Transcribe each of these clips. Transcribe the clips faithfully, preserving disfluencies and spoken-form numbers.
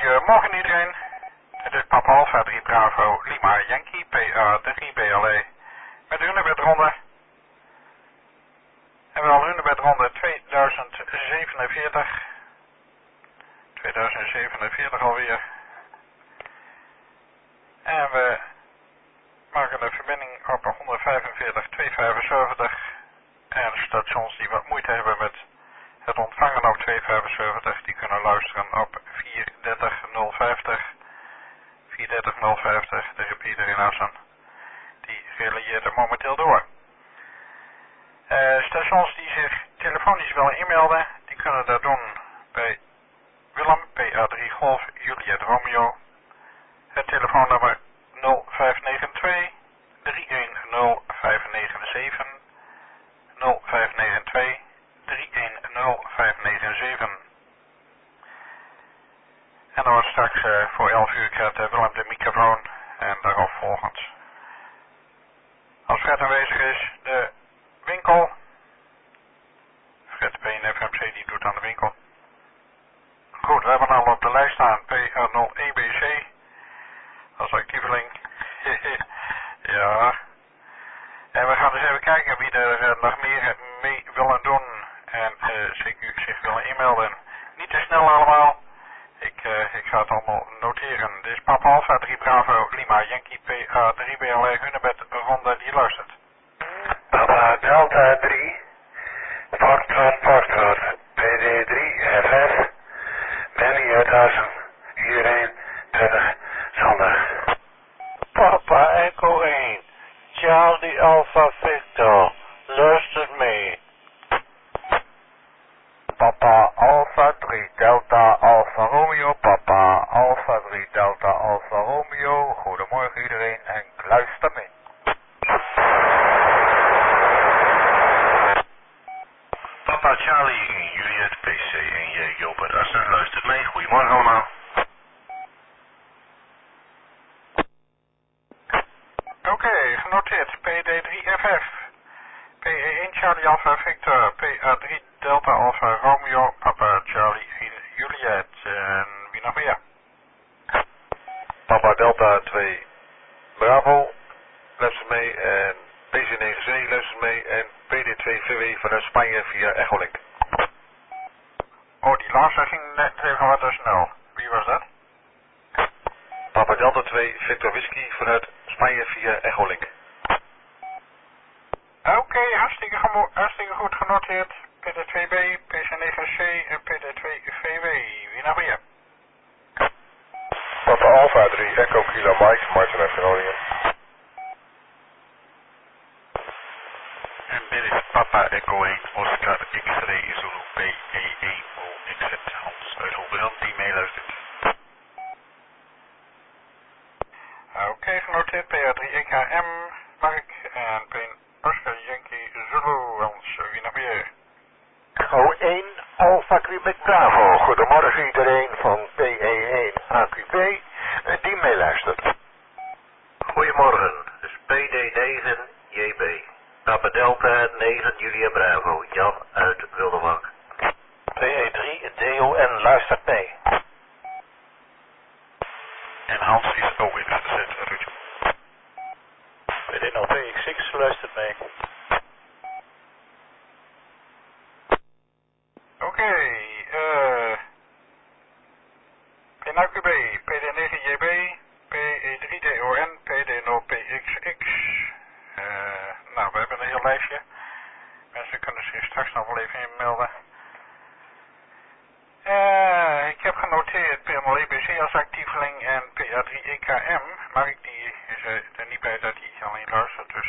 Goedemorgen iedereen. Het is Papa Alpha drie Bravo Lima Yankee P A drie B L E met de hunebedronde. En wel hunebedronde tweeduizend zevenenveertig. tweeduizend zevenenveertig alweer. En we maken de verbinding op honderdvijfenveertig tweehonderdvijfenzeventig. En stations die wat moeite hebben met het ontvangen op tweehonderdvijfenzeventig, die kunnen luisteren op vierhonderddertig nul vijftig. vierhonderddertig nul vijftig, de repeater in Assen. Die relieert er momenteel door. Uh, stations die zich telefonisch willen inmelden, die kunnen dat doen bij Willem P A drie Golf Juliet Romeo. Het telefoonnummer nul vijf negen twee drie een nul vijf negen zeven. nul vijf negen twee drie een nul vijf negen zeven. En dan wordt straks uh, voor elf uur krijgt uh, Willem de microfoon en daarop volgend. Als Fred aanwezig is, de winkel. Fred P N F M C die doet aan de winkel. Goed, we hebben al op de lijst staan P A nul E B C als actieveling. Ja. En we gaan dus even kijken wie er uh, nog meer mee willen doen en uh, zich, zich willen inmelden. Niet te snel allemaal. Ik, uh, ik ga het allemaal noteren. Dit is Papa Alpha drie Bravo Lima Yankee P A drie B L E Hunebed Ronde die luistert. Papa Delta drie, Foxtrot Foxtrot, P D drie F F, Benny uit Assen, iedereen prettig zondag. Papa Echo één, Charlie Alpha Victor, luistert mee. Papa Alpha drie Delta Alpha Romeo, Papa Alpha drie Delta Alpha Romeo, goedemorgen iedereen en luister mee. Papa Charlie één Juliet P C één J Jobert Assen, luistert mee, goedemorgen allemaal. Oké, okay, genoteerd. P D drie F F. P E één Charlie Alpha Victor. P A drie Delta Alpha Romeo. Papa Charlie één Juliet. En wie nog meer? Papa Delta twee Bravo, luistert mee. En P C negen C luistert mee. En P D twee V W vanuit Spanje via Echolink. Oh, die laatste ging net even wat te snel. Wie was dat? Papa Delta twee Victor Whisky vanuit Spanje via Echolink. Oké, okay, hartstikke, hartstikke goed genoteerd. P D twee B, P C negen C en P D twee V W. Wie nog meer? Papa Alpha drie Echo Kilo Mike, Martin uit Groningen. En dit is Papa Echo één Oscar X-Ray Zulu P E één O X Z Hans uit Holbrand die meeluistert. Oké, okay, genoteerd. P A drie E K M, Mark en P Oscar Yankee Zulu. Hans, wie nog meer? Echo één Alpha Quebec Bravo, goedemorgen iedereen van P E één A Q B die meeluistert. Goedemorgen, dus P D negen J B. Papa Delta negen Julia Bravo, Jan uit Wilderwak. P E drie D O N luistert mee. En Hans is ook in het gezet, Ruudje. P D nul P X X luistert mee. Oké, okay, uh, P N A Q B, P D negen J B, P E drie D O N, P D nul P X X. Uh, nou, we hebben een heel lijstje. Mensen kunnen zich straks nog wel even inmelden. Uh, ik heb genoteerd P nul E B C als actieveling en P A drie E K M. Mark die is er niet bij dat hij alleen luistert, dus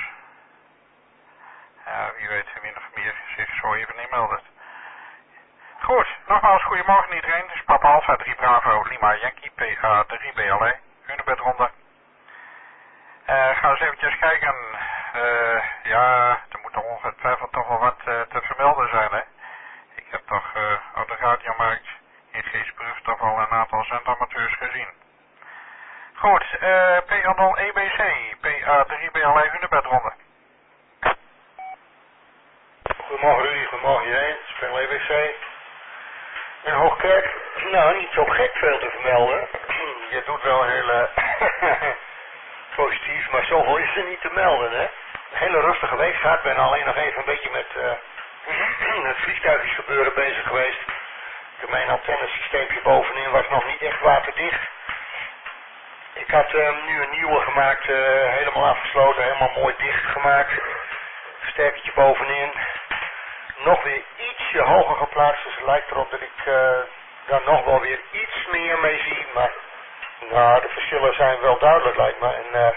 uh, wie weet wie nog meer zich zo even inmeldt. Goed, nogmaals goedemorgen iedereen. Dit is Papa Alpha drie Bravo Lima Yankee P A drie B L E. Hunebedronde. Uh, gaan we eens eventjes kijken. Uh, ja, er moet nog ongetwijfeld toch wel wat uh, te vermelden zijn, hè. Ik heb toch uh, op de radiomarkt in Geestbrug toch al een aantal zendamateurs gezien. Goed, uh, P A nul E B C, P A drie B L E Hunebedronde. Goedemorgen Rudy, goedemorgen iedereen. P nul E B C. In Hoogkerk, Nou, niet zo gek veel te vermelden. Je doet wel heel uh, positief, maar zoveel is er niet te melden, hè. Een hele rustige week gehad. Ik ben alleen nog even een beetje met uh, het vliegtuigjes gebeuren bezig geweest. Mijn antennesysteempje bovenin was nog niet echt waterdicht. Ik had uh, nu een nieuwe gemaakt, uh, helemaal afgesloten, helemaal mooi dicht gemaakt. Versterkertje bovenin. Nog weer ietsje hoger geplaatst, dus het lijkt erop dat ik uh, daar nog wel weer iets meer mee zie. Maar nou, de verschillen zijn wel duidelijk, lijkt me. En uh, uh,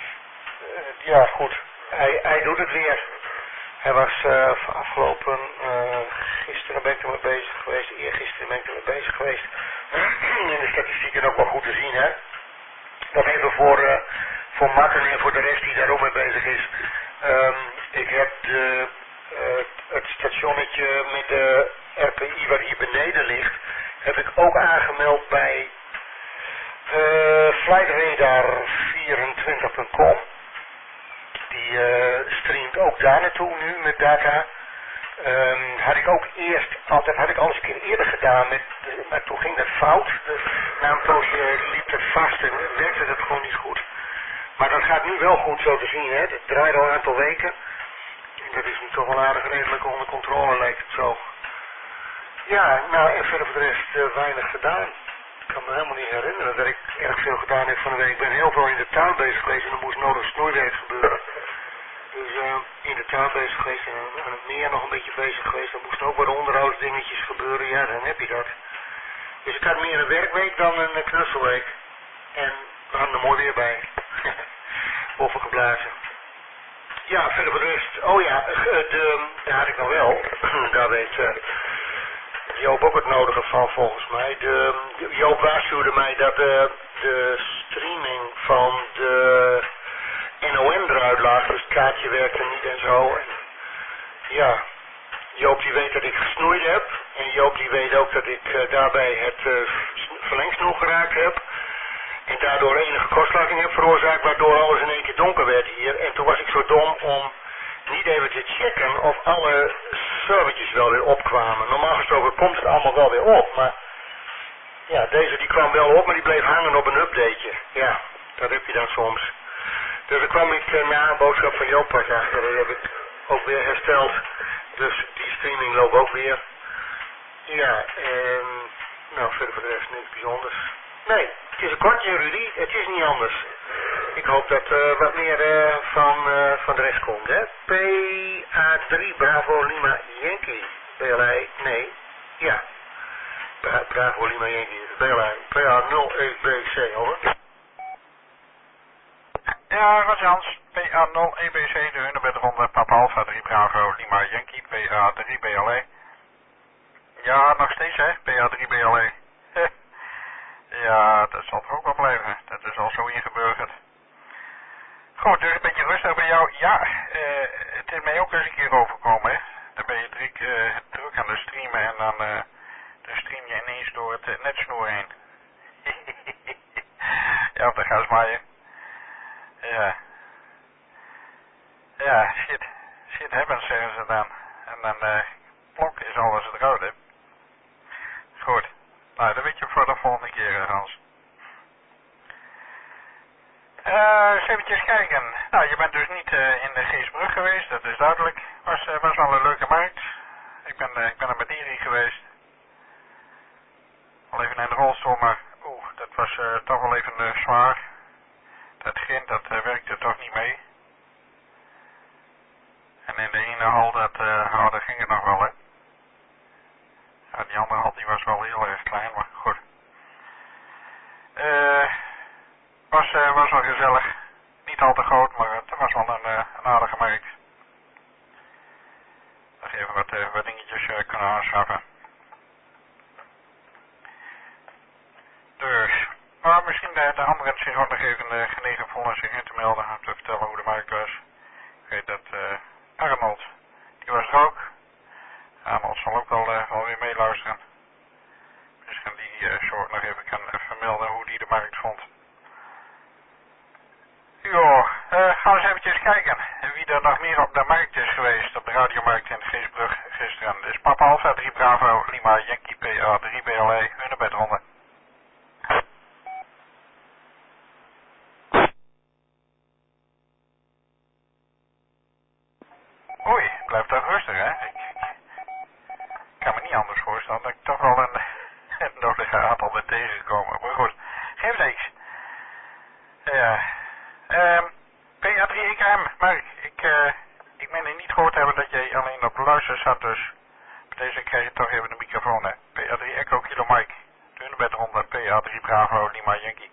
ja, goed, hij, hij doet het weer. Hij was uh, afgelopen, uh, gisteren ben ik er mee bezig geweest, eergisteren ben ik er mee bezig geweest. In de statistieken ook wel goed te zien, hè. Nog even voor, uh, voor Martin en voor de rest die daar ook mee bezig is. Um, ik heb de, uh, het stationnetje met de R P I wat hier beneden ligt, heb ik ook aangemeld bij uh, flightradar vierentwintig punt com. Die uh, streamt ook daar naartoe nu met data. Um, had ik ook eerst, altijd had ik al eens een keer eerder gedaan, met, maar toen ging dat fout. De naampoosje liep het vast en werkte het gewoon niet goed. Maar dat gaat nu wel goed zo te zien, hè. Dat draait al een aantal weken. En dat is nu toch wel aardig redelijk onder controle, lijkt het zo. Ja, nou en verder voor de rest uh, weinig gedaan. Ik kan me helemaal niet herinneren dat ik erg veel gedaan heb van de week. Ik ben heel veel in de tuin bezig geweest en er moest nodig snoeiwerk gebeuren. Dus uh, in de tuin bezig geweest en aan het meer nog een beetje bezig geweest. Er moesten ook wat onderhoudsdingetjes gebeuren, ja dan heb je dat. Dus ik had meer een werkweek dan een knutselweek. En we hadden er mooi weer bij. Overgeblazen. Ja, verder voor de rest. Oh ja, de, daar had ik nog wel. Daar weet uh, Joop ook het nodige van volgens mij. De, Joop waarschuwde mij dat uh, de streaming van de N O N eruit lag. Dus het kaartje werkte niet en zo. En, ja, Joop die weet dat ik gesnoeid heb. En Joop die weet ook dat ik uh, daarbij het uh, verlengsnoer geraakt heb. En daardoor enige kortsluiting heb veroorzaakt, waardoor alles in één keer donker werd hier. En toen was ik zo dom om niet even te checken of alle servertjes wel weer opkwamen. Normaal gesproken komt het allemaal wel weer op, maar ja, deze die kwam wel op, maar die bleef hangen op een updateje. Ja, dat heb je dan soms. Dus dan kwam ik uh, na een boodschap van Joop pas achter, dat heb ik ook weer hersteld. Dus die streaming loopt ook weer. Ja, en nou verder voor de rest niks bijzonders. Nee, het is een kortje Rudy, het is niet anders. Ik hoop dat er uh, wat meer uh, van, uh, van de rest komt, hè. P A drie Bravo Lima Yankee. B L I, nee, ja. Bra Bravo Lima Yankee, B L I, P A nul E B C, over. Ja, Rajans, P A nul E B C, de Hunebedronde, Papa Alpha drie Bravo Lima Yankee, P A drie B L E. Ja, nog steeds hè, P A drie B L E. Ja, dat zal toch ook wel blijven. Dat is al zo ingeburgerd. Goed, dus een beetje rustig bij jou. Ja, uh, het is mij ook eens een keer overkomen, hè. Dan ben je druk, uh, druk aan de streamen en dan, uh, dan stream je ineens door het uh, netsnoer heen. Ja, op de gasmaaien. Ja. Ja, shit. Shit happens, zeggen ze dan. En dan, uh, plok is alles eruit, hè. Goed. Nou, dat weet je voor de volgende keer, Hans. Uh, eens eventjes kijken. Nou, je bent dus niet uh, in de Geesbrug geweest, dat is duidelijk. Was, uh, was wel een leuke markt. Ik ben, uh, ik ben er met Iri geweest. Al even in de rolstoel, maar oeh, dat was uh, toch wel even uh, zwaar. Dat grind, dat uh, werkte toch niet mee. En in de ene hal, dat, uh, oh, dat ging het nog wel, hè. Ja, die andere hal die was wel heel erg klein, maar goed. Uh, was, uh, was wel gezellig. Niet al te groot, maar het was wel een, uh, een aardige markt. Nog even wat, uh, wat dingetjes uh, kunnen aanschaffen. Dus, maar misschien de, de anderen zich ook nog even uh, genegen vonden zich in te melden om te vertellen hoe de markt was. Ik weet dat uh, Arnold, die was er ook. Arnold zal ook wel, uh, wel weer meeluisteren. Misschien die uh, zo ook nog even kan uh, vermelden hoe die de markt vond. Jo, uh, gaan we eens eventjes kijken wie er nog meer op de markt is geweest, op de radiomarkt in Geesbrug gisteren. Dus Papa Alpha drie Bravo Lima Yankee P A drie B L E, hunebedronde. Oei, blijft toch rustig, hè? Ik, ik kan me niet anders voorstellen dat ik toch wel een, een nodige aantal ben tegengekomen. Maar goed, geef niks. Ja. Um, P A drie E K M, Mark, ik, uh, ik meen niet gehoord te hebben dat jij alleen op luister zat, dus bij deze krijg je toch even de microfoon, hè. P A drie Echo Kilo Mike, de hunebedronde P A drie Bravo Lima Yankee.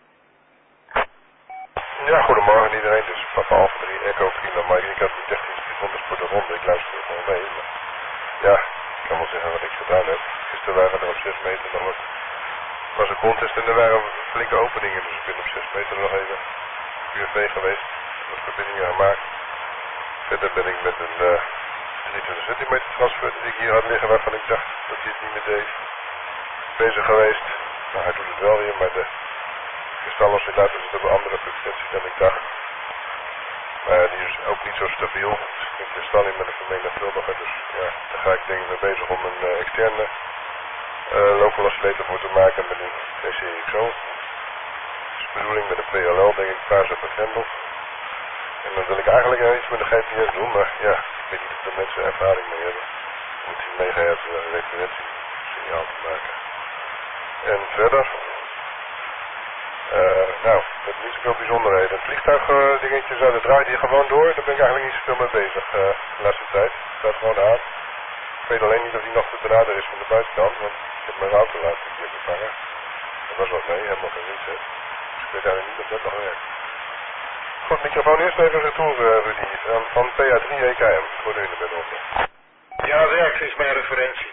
Ja, goedemorgen iedereen, dus Papa Alpha drie Echo Kilo Mike. Ik had niet echt iets bijzonders voor de ronde, ik luister er gewoon mee, maar ja, ik kan wel zeggen wat ik gedaan heb. Gisteren waren er op zes meter nog wat, was een contest en er waren flinke openingen, dus ik ben op zes meter nog even Q V geweest, wat verbindingen gemaakt. Verder ben ik met een uh, drieëntwintig centimeter transfer die ik hier had liggen waarvan ik dacht dat hij het niet meer deed, bezig geweest. Nou, hij doet het wel weer, maar de kristaloscillator zit op een andere frequentie dan ik dacht. Maar die is ook niet zo stabiel. Het is een kristalling met een vermenigvuldiger, dus ja, daar ga ik denk ik mee bezig om een uh, externe uh, local oscillator voor te maken met een T C X O. Dat is de bedoeling met een P L L, denk ik, Paarse Pendel. En dan wil ik eigenlijk uh, iets met een G P S doen, maar ja, ik weet niet of de mensen ervaring mee hebben om tien megahertz uh, referentiesignaal te maken. En verder, uh, nou, met niet zoveel bijzonderheden. Het vliegtuig uh, dingetjes, uh, dat draait hier gewoon door, daar ben ik eigenlijk niet zoveel mee bezig uh, de laatste tijd. Het staat gewoon aan. Ik weet alleen niet of hij nog te benaderen is van de buitenkant, want ik heb mijn auto laatst een keer vervangen. Er was wat mee, helemaal geen reset. Dus ik weet eigenlijk niet of dat nog werkt. Goed, microfoon eerst even retour, uh, Rudy, van, van P A drie E K M, voor de hunebedronde. Ja, werkt is mijn referentie.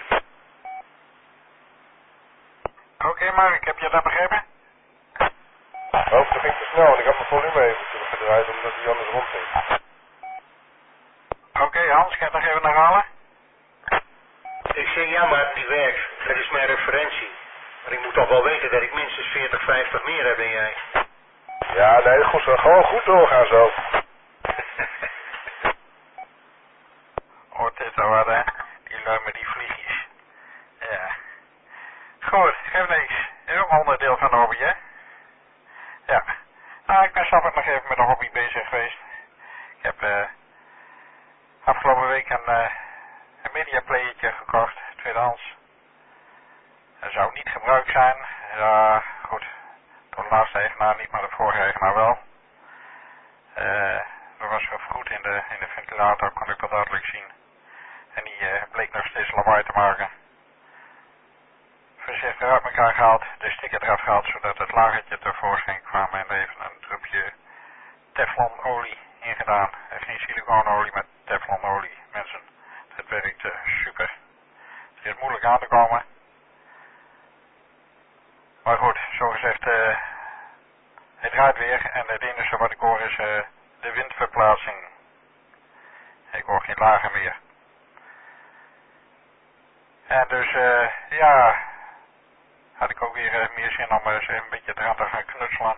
Oké, okay, Mark, heb je dat begrepen? Oh, dat ging te snel en ik had mijn volume even teruggedraaid omdat hij anders rondging. Oké, okay, Hans, kan je nog even herhalen? Ik zeg ja, maar die werkt. Dat is mijn referentie. Maar ik moet toch wel weten dat ik minstens veertig, vijftig meer heb dan jij. Ja, nee, goed zo. Gewoon goed doorgaan zo. Oh, dit is wel wat, hè? Die lui met die vliegjes. Ja. Goed, geef niks. Is ook een onderdeel van de hobby, hè? Ja. Nou, ik ben zelf ook nog even met een hobby bezig geweest. Ik heb uh, afgelopen week een, uh, een mediaplayertje gekocht, tweedehands. Dat zou niet gebruikt zijn. Ja, goed. Door de laatste eigenaar niet, maar de vorige eigenaar wel. Uh, er was vervroegd in de, in de ventilator, kon ik dat duidelijk zien. En die uh, bleek nog steeds lawaai te maken. Voorzichtig uit elkaar gehaald, de sticker eraf gehaald, zodat het lagertje tevoorschijn kwam en even een drupje teflonolie ingedaan. Uh, geen silicoonolie, maar teflonolie. Mensen, dat werkt uh, super. Het is moeilijk aan te komen. Maar goed, zogezegd, uh, het draait weer en het enige wat ik hoor is uh, de windverplaatsing. Ik hoor geen lagen meer. En dus, uh, ja, had ik ook weer uh, meer zin om uh, een beetje eraan te gaan knutselen.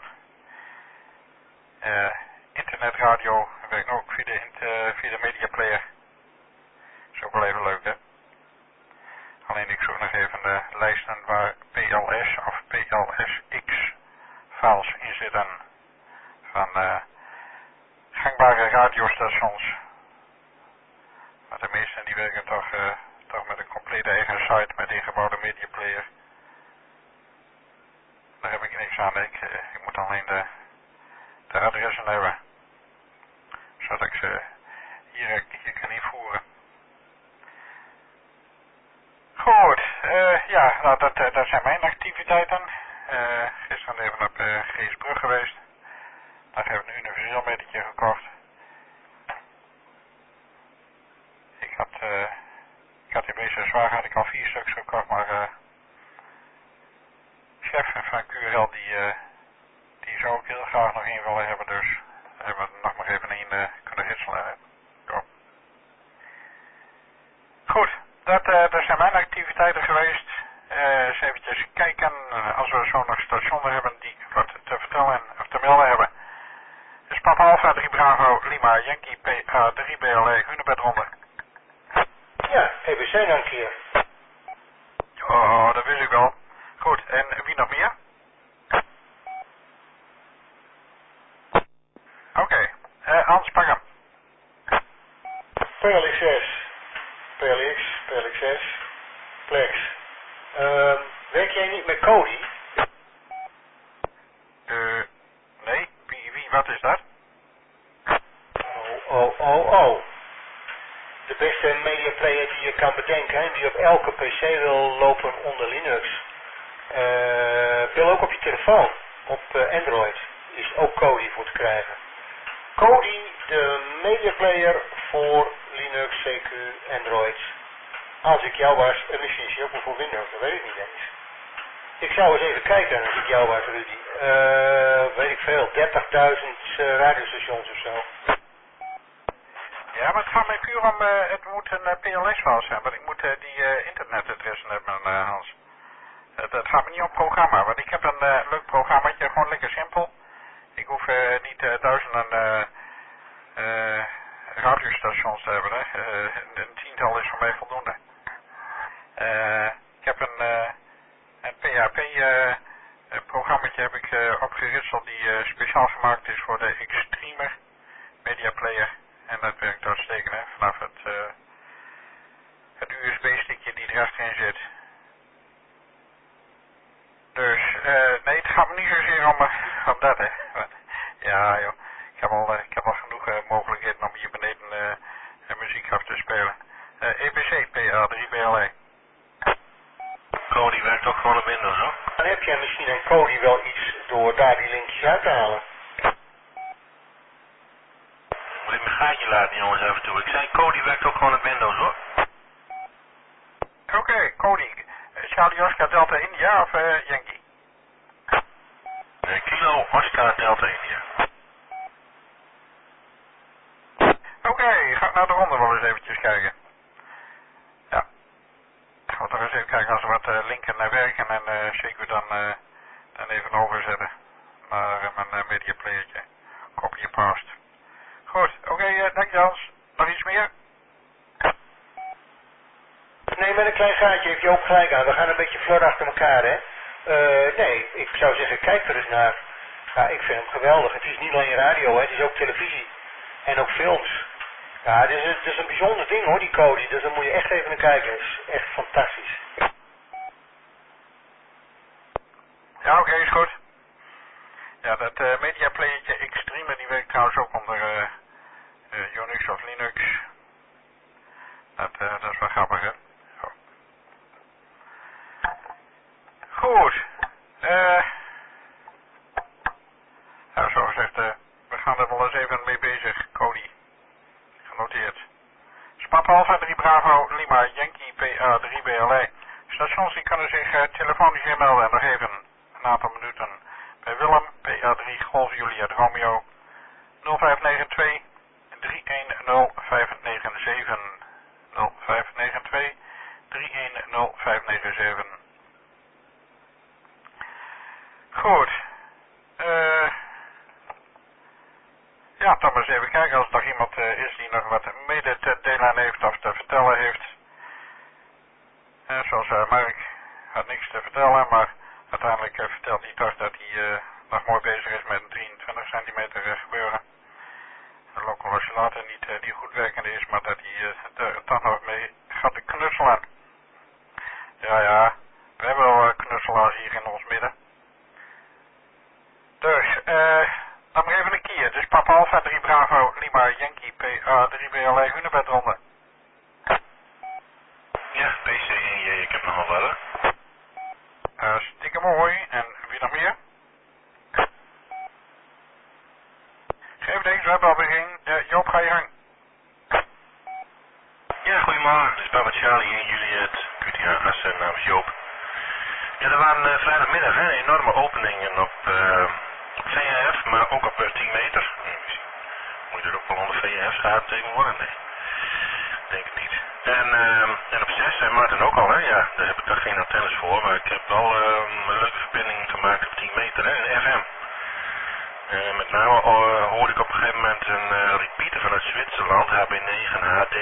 Uh, internetradio werkt ook via de, uh, via de mediaplayer. Is ook wel even leuk, hè? Alleen ik zoek nog even de lijsten waar P L S of P L S X files in zitten. Van uh, gangbare radiostations. Maar de meesten die werken toch, uh, toch met een complete eigen site met ingebouwde mediaplayer. Daar heb ik niks aan. Ik, uh, ik moet alleen de, de adressen hebben. Zodat ik ze hier, hier kan invoeren. Goed, uh, ja, nou dat, uh, dat zijn mijn activiteiten. Uh, gisteren even op uh, Geesbrug geweest. Daar heb ik een universeel metertje gekocht. Ik had, uh, ik had in deze zwaar had ik al vier stuks gekocht, maar uh, chef van Q R L die, uh, die zou ook heel graag nog één willen hebben, dus hebben we nog maar even één uh, kunnen ritselen. Go. Goed, dat, uh, dat zijn mijn activiteiten geweest. Uh, eens eventjes kijken, uh, als we zo nog stationen hebben die wat te vertellen of te melden hebben. Dus is Papa Alpha drie Bravo Lima Yankee P A drie B L E Hunebedronde. Ja, E B C dan een keer. Oh, dat wist ik wel. Goed, en wie nog meer? Oké, okay. uh, Hans, pak hem. P L X zes, P L X, P L X zes, Plex. Uh, werk jij niet met Cody? Uh, nee, wie, wie, wat is dat? Oh, oh, oh, oh. De beste media player die je kan bedenken en die op elke P C wil lopen onder Linux. Uh, wil ook op je telefoon, op uh, Android, is ook Kodi voor te krijgen. Kodi, de media player voor Linux, C Q, Android. Als ik jou was, en misschien is hij ook wel voor Windows, dat weet ik niet eens. Ik zou eens even kijken als ik jou was, Rudy. Uh, weet ik veel, dertigduizend uh, radiostations of zo. Ja, maar het gaat mij puur om, uh, het moet een uh, P L S-file zijn, want ik moet uh, die uh, internetadressen hebben, uh, Hans. Het uh, gaat me niet om programma, want ik heb een uh, leuk programmaatje, gewoon lekker simpel. Ik hoef uh, niet uh, duizenden uh, uh, radiostations te hebben, hè. Uh, een tiental is voor mij voldoende. Uh, ik heb een, uh, een P H P uh, programmaatje heb ik uh, opgeritseld die uh, speciaal gemaakt is voor de Extremer Media Player. En dat werkt uitstekend, hè, vanaf het, uh, het U S B-stickje die erachterin zit. Dus, uh, nee, het gaat me niet zozeer om, uh, om dat, hè. Ja, joh, ik heb al, uh, ik heb al genoeg uh, mogelijkheden om hier beneden uh, muziek af te spelen. Uh, E B C, P A drie B L E. Kodi werkt ook gewoon op Windows, hoor. Dan heb jij misschien aan Kodi wel iets door daar die linkjes uit te halen. Moet ik mijn gaatje laten, jongens, even toe. Ik zei, Kodi werkt ook gewoon op Windows, hoor. Oké, okay, Kodi. Charlie Oscar Delta India of uh, Yankee? Uh, Kilo Oscar Delta India. Oké, okay, ga ik naar de ronde wel eens eventjes kijken. Ja. Ik ga toch eens even kijken als er wat uh, linken naar werken en uh, zeker dan, uh, dan even overzetten naar uh, mijn uh, mediaplayertje. Copy en paste. Goed, oké, okay, uh, dank Jans. Nog iets meer? Nee, met een klein gaatje heb je ook gelijk aan. We gaan een beetje vlot achter elkaar, hè. Uh, nee, ik zou zeggen, kijk er eens naar. Ja, ik vind hem geweldig. Het is niet alleen radio, hè. Het is ook televisie. En ook films. Ja, het is, het is een bijzonder ding, hoor, die Kodi. Dus daar moet je echt even naar kijken. Het is echt fantastisch. Ja, oké, okay, is goed. Ja, dat uh, mediaplayertje Extreme, die werkt trouwens ook onder uh, uh, Unix of Linux. Dat, uh, dat is wel grappig, hè. Zo. Goed. Uh, nou, zoals gezegd, uh, we gaan er wel eens even mee bezig. Kodi. Genoteerd. Papa Alpha drie Bravo Lima Yankee P A drie B L E. Stations die kunnen zich uh, telefonisch inmelden en nog even een aantal minuten bij Willem P A drie Golf Juliet Romeo nul vijf negen twee drie een nul vijf negen zeven nul vijf negen twee drie een nul vijf negen zeven. Goed. Uh, ja, dan maar eens even kijken als er nog iemand uh, is die nog wat mede te delen heeft of te vertellen heeft. Uh, zoals uh, Mark had niks te vertellen, maar uiteindelijk uh, vertelt hij toch dat hij uh, nog mooi bezig is met een drieëntwintig centimeter uh, gebeuren. Een local oscillator niet, uh, die goed werkende is, maar dat hij uh, er toch nog mee gaat knutselen. Ja, ja, we hebben wel uh, knutselaars hier in ons midden. Dus, eh, dan maar even een keer. Dus Papa Alpha drie Bravo Lima Yankee P A drie B L E Hunebedronde. Ja, P C en J, ik heb nog wel wat. Hartstikke mooi. En wie nog meer? Geef deze, we hebben alweer geen. Uh, Joop, ga je gang. Ja, goedemorgen. Dit is Papa Charlie en Juliet. Q T H gasten, namens Joop. Ja, er waren uh, vrijdagmiddag hè, enorme openingen op uh, V H F, maar ook op uh, tien meter. Moet je er ook wel onder V H F staan tegenwoordig? Nee, denk ik niet. En, uh, en op zes, en Martin ook al, hè? Ja, daar heb ik daar geen antennes voor, maar ik heb wel uh, een leuke verbinding gemaakt op tien meter, hè, een F M. Uh, met name uh, hoorde ik op een gegeven moment een uh, repeater vanuit Zwitserland, H B negen H D.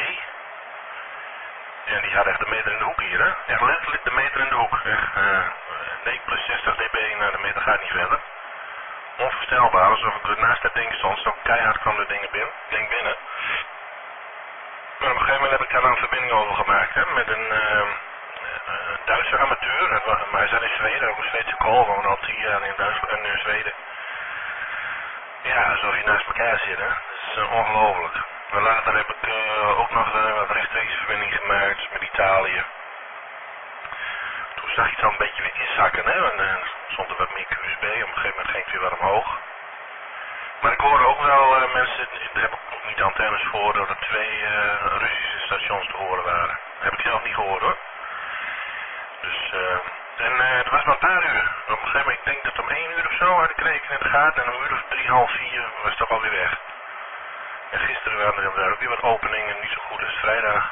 En die had echt de meter in de hoek hier, hè? Echt letterlijk de meter in de hoek. Echt, uh, nee, plus zestig dB, nou de meter gaat niet verder. Onvoorstelbaar, alsof ik naast dat ding stond, zo keihard kwam dat ding binnen. Ding binnen. Maar op een gegeven moment heb ik daar een verbinding over gemaakt, hè, met een uh, uh, Duitse amateur. Maar hij zat in Zweden, ook een Zweedse kool, we wonen al tien jaar in Duitsland en in Zweden. Ja, alsof je naast elkaar zit, hè. Dat is uh, ongelooflijk. Maar later heb ik uh, ook nog uh, wat rechtstreeks verbinding gemaakt met Italië. Toen zag je het al een beetje weer inzakken, hè. En uh, stond er wat meer Q S B, op een gegeven moment ging het weer wat omhoog. Maar ik hoorde ook wel uh, mensen, daar heb ik ook niet antennes voor, dat er twee uh, Russische stations te horen waren. Dat heb ik zelf niet gehoord, hoor. Dus, uh, en uh, het was maar een paar uur. Op een gegeven moment, ik denk dat om één uur of zo had ik rekenen in de gaten en om een uur of drie, half vier was het toch alweer weg. En gisteren waren er ook weer wat openingen, niet zo goed als vrijdag.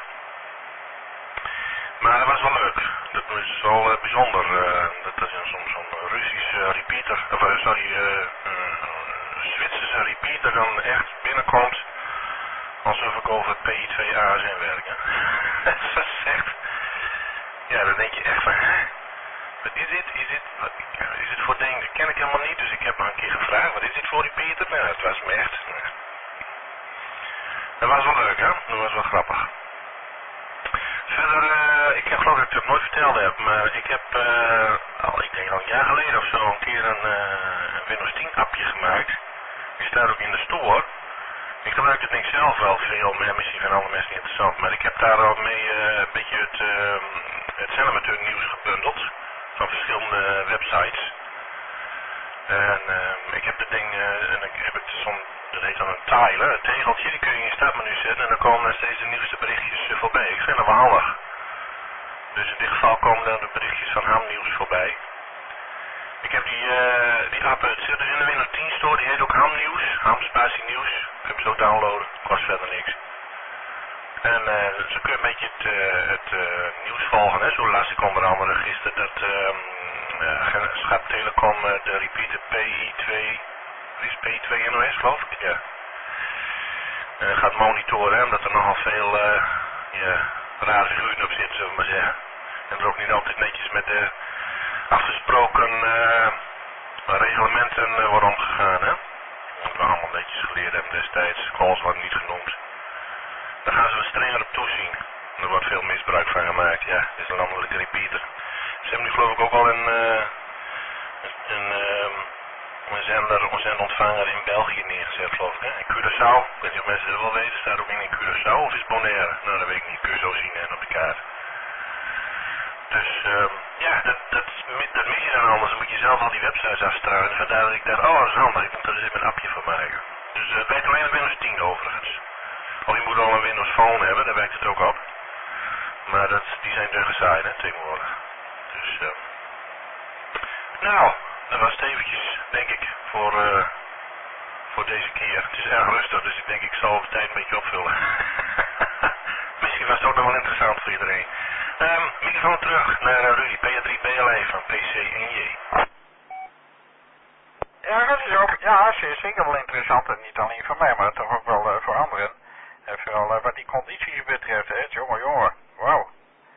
Maar dat was wel leuk. Dat is wel uh, bijzonder. Uh, dat is soms zo'n Russische uh, repeater, of uh, sorry, uh, uh, Zwitserse repeater dan echt binnenkomt alsof ik over P I twee A's in werk. Dat is echt. Ja, dan denk je echt van, hè? Wat is dit? Is dit, wat, is dit voor ding? Dat ken ik helemaal niet, dus ik heb nog een keer gevraagd, wat is dit voor repeater? Nou, het was me echt. Dat was wel leuk, hè? Dat was wel grappig. Verder, uh, ik heb geloof dat ik het nooit verteld heb, maar ik heb uh, al, ik denk al een jaar geleden of zo, een keer een, uh, een Windows tien appje gemaakt. Die staat ook in de store. Ik gebruik het ding zelf wel veel, maar misschien van andere mensen niet interessant, maar ik heb daar al mee uh, een beetje het, uh, het Zenamateur nieuws gebundeld van verschillende websites. En uh, ik heb het ding, uh, en ik heb het zo'n, dat heet dan een tile, een tegeltje, die kun je in je startmenu zetten en dan komen er steeds de nieuwste berichtjes uh, voorbij. Ik vind dat wel handig. Dus in dit geval komen dan de berichtjes van Hamnieuws voorbij. Ik heb die, uh, die app, het zit dus in de Windows tien store, die heet ook Hamnieuws, Ham Spatie Nieuws. Ik heb hem zo downloaden, kost verder niks. En uh, zo kun je een beetje het, uh, het uh, nieuws volgen, hè. Zo las ik onder andere gisteren dat um, uh, Schat Telecom uh, de repeater P I twee, wat is P I twee N O S geloof ik? Ja. Uh, gaat monitoren, hè, omdat er nogal veel uh, ja, rare figuren op zitten, zullen we maar zeggen. En er ook niet altijd netjes met de afgesproken uh, reglementen uh, wordt omgegaan, hè. Dat we allemaal netjes geleerd hebben destijds. Calls worden niet genoemd. Daar gaan ze wat strenger op toezien. Er wordt veel misbruik van gemaakt. Ja, dit is een landelijke repeater. Ze hebben nu geloof ik ook al een, uh, een, uh, een zender, een zendontvanger in België neergezet, geloof ik. Hè? In Curaçao. Ik weet niet of mensen dat wel weten. Staat ook in in Curaçao of is het Bonaire? Nou, dat weet ik niet. Kun je zo zien hè, op de kaart. Dus um, ja, dat, dat, dat mis je dan anders. Dan moet je zelf al die websites afstruinen. Vandaar dat ik dacht, oh dat is handig. Ik moet er eens even een appje van maken. Dus het uh, werkt alleen op Windows tien overigens. Of je moet al een Windows Phone hebben, daar werkt het ook op. Maar dat, die zijn er gezaaid hè, tegenwoordig. Dus, uh, nou, dat was het eventjes, denk ik, voor, uh, voor deze keer. Het is erg rustig, dus ik denk ik zal de tijd een beetje opvullen. Misschien was het ook nog wel interessant voor iedereen. Um, microfoon terug naar uh, Rudy, P A drie B L E van P C N J. Ja, dat is ook, ja, zeker wel interessant en niet alleen voor mij, maar toch ook wel uh, voor anderen. En vooral uh, wat die condities betreft, hè, jongen, jongen, wauw.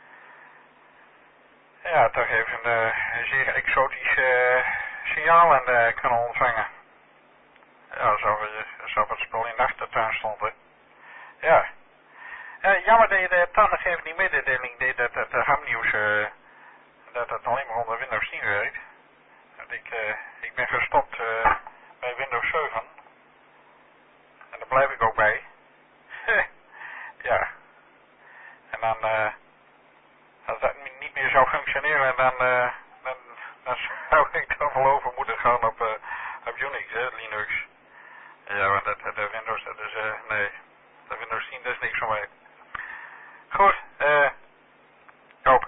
Ja, toch even uh, zeer exotische uh, signalen uh, kunnen ontvangen. Ja, alsof, alsof het spul in de achtertuin stond, hè. Ja. Uh, jammer dat je de tanden geeft die mededeling deed dat het uh, Hamnieuws, uh, dat het alleen maar onder Windows tien werkt. Dat ik, uh, ik ben gestopt uh, bij Windows zeven. En daar blijf ik ook bij. Ja. En dan, uh, als dat niet meer zou functioneren, dan, uh, dan, dan zou ik dan wel over moeten gaan op, uh, op Unix, hè, Linux. Ja, want dat, dat Windows, dat is, uh, nee, dat Windows tien, dat is niks voor mij. Goed, eh, Joop.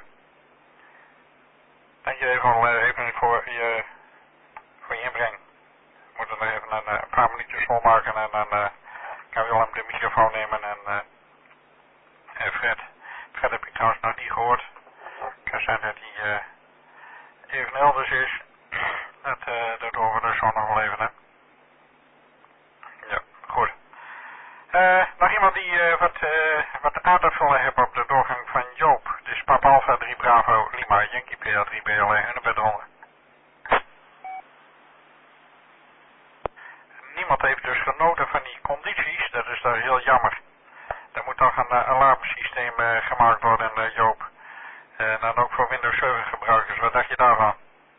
Dank je even, uh, even voor je, voor je inbreng. We moeten nog even een, een paar minuutjes volmaken en dan uh, kan Willem de microfoon nemen en uh, uh, Fred. Fred heb ik trouwens nog niet gehoord. Het kan zijn dat hij uh, even elders is. Dat, uh, dat horen we dus zo nog wel even, hè. uh, nog iemand die uh, wat, uh, wat aardappelen heeft op de doorgang van Joop. Dit is Papa Alpha drie Bravo Lima Yankee P A drie B L E Hunebed Ronde. Niemand heeft dus genoten van die condities, dat is daar heel jammer. Er moet toch een uh, alarmsysteem uh, gemaakt worden, uh, Joop. En uh, dan ook voor Windows zeven gebruikers, wat dacht je daarvan?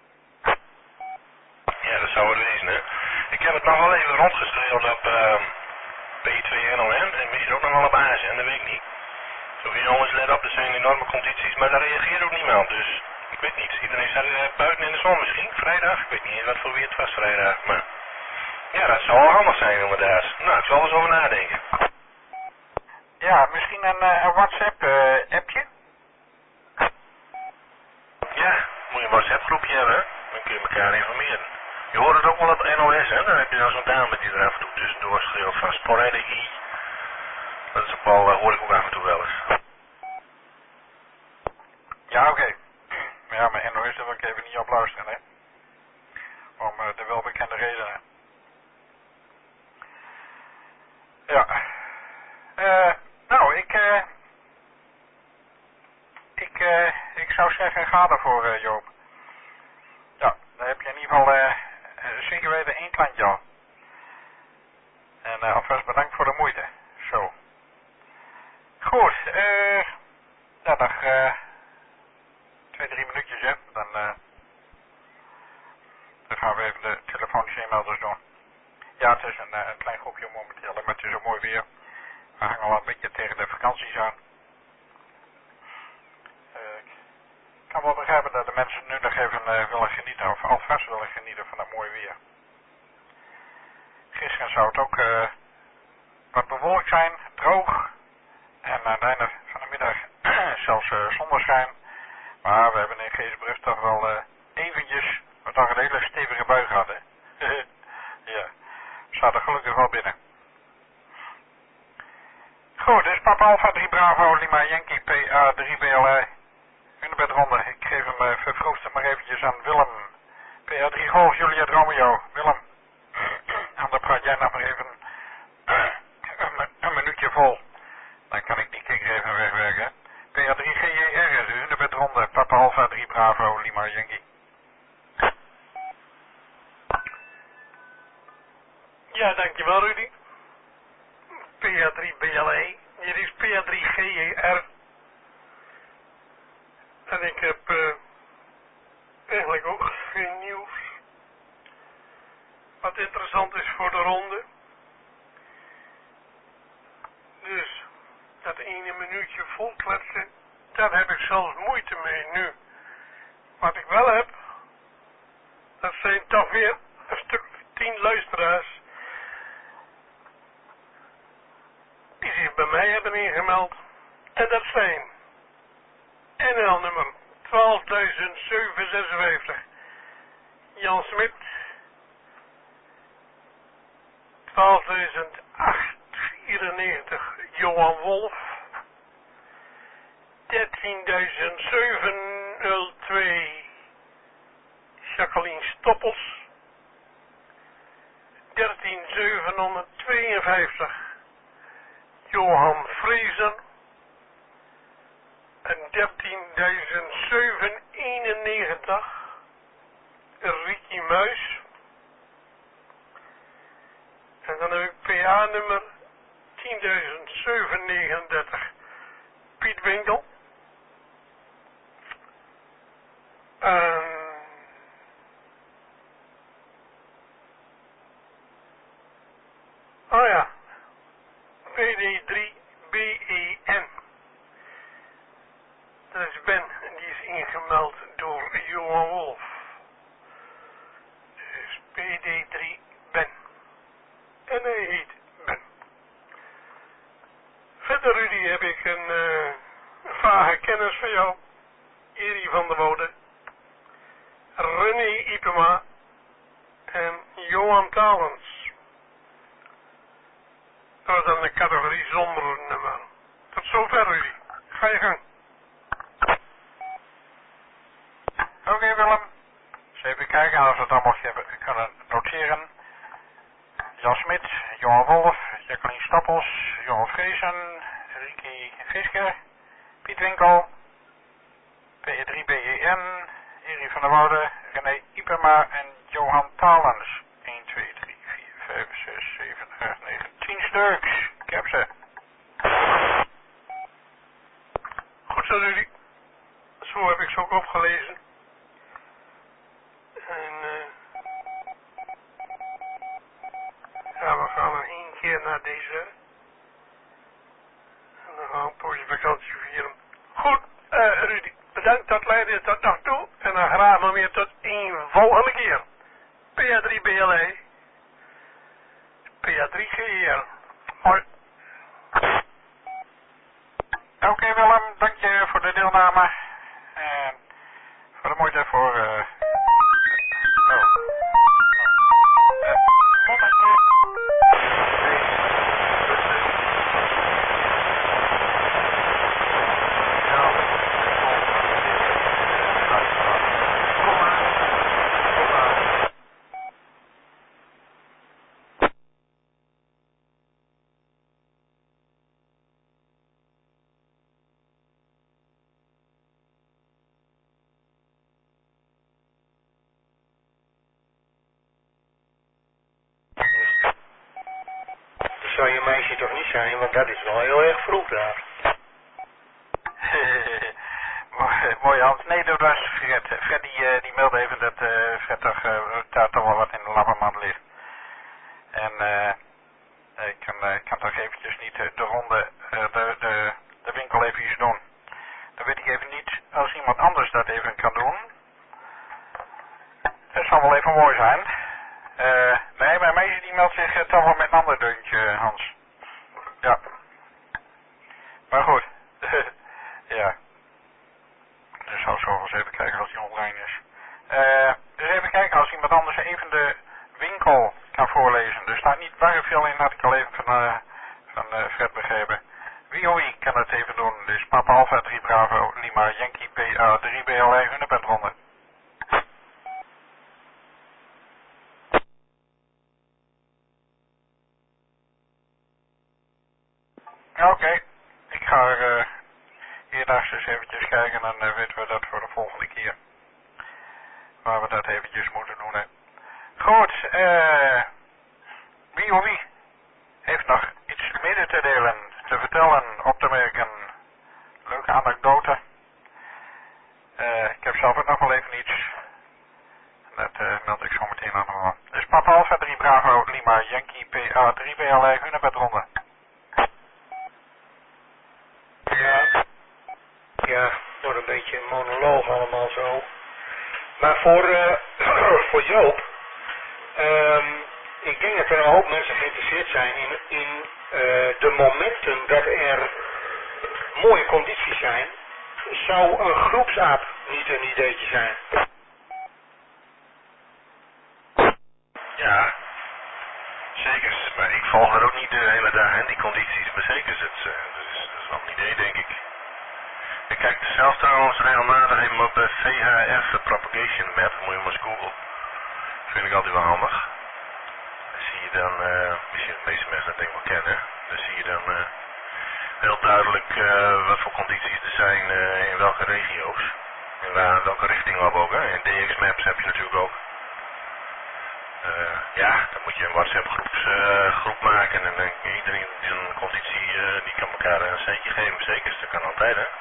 Ja, dat zou het wezen, hè. Ik heb het nog wel even rondgestreeld op uh, P twee N O N en misschien ook nog wel op A S N, dat weet ik niet. Zo jongens, let op, er zijn enorme condities, maar daar reageert ook niemand, dus ik weet niet. Iedereen staat uh, buiten in de zon misschien, vrijdag, ik weet niet eens wat voor weer het was vrijdag, maar ja, dat zou wel handig zijn inderdaad. Nou, ik zal er eens over nadenken. Ja, misschien een, uh, een WhatsApp uh, appje? Ja, moet je een WhatsApp groepje hebben, dan kun je elkaar informeren. Je hoort het ook wel op N O S, hè? Dan heb je dan zo'n dame die er af en toe tussendoor schreeuwt van sporadic I. Dat is ook wel, uh, hoor ik ook af en toe wel eens. Ja, oké. Okay. Ja, maar N O S daar wil ik even niet op luisteren, hè. Om uh, de welbekende redenen. Ja. Uh, nou, ik, uh, ik, uh, ik zou zeggen, ga ervoor, uh, Joop. Ja, dan heb je in ieder geval uh, uh, zeker weten één klantje al. En uh, alvast bedankt voor de moeite. Zo. Goed, eh, uh, ja, nog uh, twee, drie minuutjes, hè. Dan, uh, dan gaan we even de telefonische e-mailers doen. Ja, het is een, uh, een klein groepje momenteel, maar het is zo mooi weer. We hangen al een beetje tegen de vakanties aan. Uh, ik kan wel begrijpen dat de mensen nu nog even uh, willen genieten, of alvast willen genieten van het mooie weer. Gisteren zou het ook uh, wat bewolkt zijn, droog. En aan het einde van de middag zelfs uh, zonneschijn. Maar we hebben in Geesbrug toch wel uh, eventjes, we toch een hele stevige bui gehad, hè. Ja, we zaten gelukkig wel binnen. Goed, dit is Papa Alpha drie Bravo Lima Yankee P A drie B L E. Hunebed Ronde. Ik geef hem uh, vervroegd maar eventjes aan Willem. P A drie Golf Juliet Romeo. Willem. En dan praat jij nog maar even een, een minuutje vol. Dan kan ik die kikker even wegwerken. P A drie G J R, de Hunebed Ronde. Papa Alpha drie Bravo Lima Yankee. Ja, dankjewel Rudy. P A drie B L E. Hier is P A drie G J R. En ik heb uh, eigenlijk ook geen nieuws. Wat interessant is voor de ronde. Dus dat ene minuutje volkletsen, daar heb ik zelfs moeite mee nu. Wat ik wel heb, dat zijn toch weer een stuk tien luisteraars die zich bij mij hebben ingemeld. En dat zijn N L nummer twaalfduizend zevenhonderdzesenvijftig Jan Smit, twaalfduizend achthonderdvierennegentig Johan Wolf, dertienduizend zevenhonderdtwee Jacqueline Stoppels, dertienduizend zevenhonderdtweeënvijftig Johan Vrezen en dertienduizend zevenhonderdeenennegentig Ricky Muis. En dan heb ik P A-nummer tienduizend zevenhonderdnegenendertig Piet Winkel. En oh ja, P D drie B E N. Dat is Ben en die is ingemeld door Johan Wolf. Dus P D drie Ben. En hij heet Ben. Verder Rudy heb ik een, uh, een vage kennis van jou. Erie van der Woude. René Ipema. En Johan Talens. Dat is dan de categorie zonder nummer. Tot zover Rudy. Ga je gang. Oké okay, Willem. Eens even kijken als we het allemaal hebben kunnen noteren. Jan Smit, Johan Wolf, Jacqueline Stappels, Johan Vreesen, Ricky Fisker, Piet Winkel, P E drie B E N, Erie van der Woude, René Ipema en Johan Talens. een, twee, drie, vier, vijf, zes, zeven, acht, negen, tien stuks. Ik heb ze. Goed zo, Rudy. Zo heb ik ze ook opgelezen. En uh, ja, we gaan er één keer naar deze. En dan gaan we een poosje vakantie vieren. Goed, uh, Rudy. Bedankt dat leiden tot nog toe. En dan graag nog weer tot een volgende keer. P A drie B L E. P A drie G R. Hoi. Oké okay, Willem, dank je voor de deelname. En voor de moeite voor... Uh... Oh. Uh, momentje. Zou je meisje toch niet zijn, want dat is wel heel erg vroeg daar. Mooi Hans. Nee, dat was Fred. Fred die, uh, die meldde even dat uh, Fred toch, uh, daar toch wel wat in de labbermand ligt. En uh, ik kan, uh, kan toch eventjes niet uh, de ronde, uh, de, de, de winkel even iets doen. Dan weet ik even niet als iemand anders dat even kan doen. Dat zal wel even mooi zijn. Uh, nee, mijn meisje die meldt zich uh, toch wel met een ander deuntje, Hans. Ja. Maar goed. Ja. Dus zal zo eens even kijken als hij online is. Uh, dus even kijken als iemand anders even de winkel kan voorlezen. Er staat niet waar veel in, had ik al even van, uh, van uh, Fred begrepen. Wie of wie kan het even doen? Dus Papa Alpha drie Bravo Lima Yankee P A drie B L E Hunebedronde. Oké, okay. Ik ga er uh, hierdaags eens eventjes kijken en dan uh, weten we dat voor de volgende keer. Waar we dat eventjes moeten doen. Hè. Goed, uh, wie of wie heeft nog iets mede te delen, te vertellen, op te merken, leuke anekdote. Uh, ik heb zelf ook nog wel even iets. Dat uh, meld ik zo meteen allemaal. Dus Papa Alpha drie Bravo Lima Yankee P A drie B L E Hunebedronde. Ja, ja, wordt een beetje een monoloog allemaal zo. Maar voor, uh, voor Joop, um, ik denk dat er een hoop mensen geïnteresseerd zijn in, in uh, de momenten dat er mooie condities zijn. Zou een groepsapp niet een ideetje zijn? Ja, zeker. Maar ik volg er ook niet de hele dag in, die condities. Maar zeker, het, uh, dat, is, dat is wel een idee, denk ik. Ik kijk zelf trouwens regelmatig even op de V H F Propagation Map, moet je maar eens googlen. Vind ik altijd wel handig. Dan zie je dan, uh, misschien de meeste mensen dat denk ik wel kennen, dan zie je dan uh, heel duidelijk uh, wat voor condities er zijn uh, in welke regio's. En waar, welke richting op ook. Hè. In D X Maps heb je natuurlijk ook. Uh, ja, dan moet je een WhatsApp groeps, uh, groep maken en dan uh, iedereen die een conditie, uh, die kan elkaar een centje geven. Zeker, dat kan altijd, hè.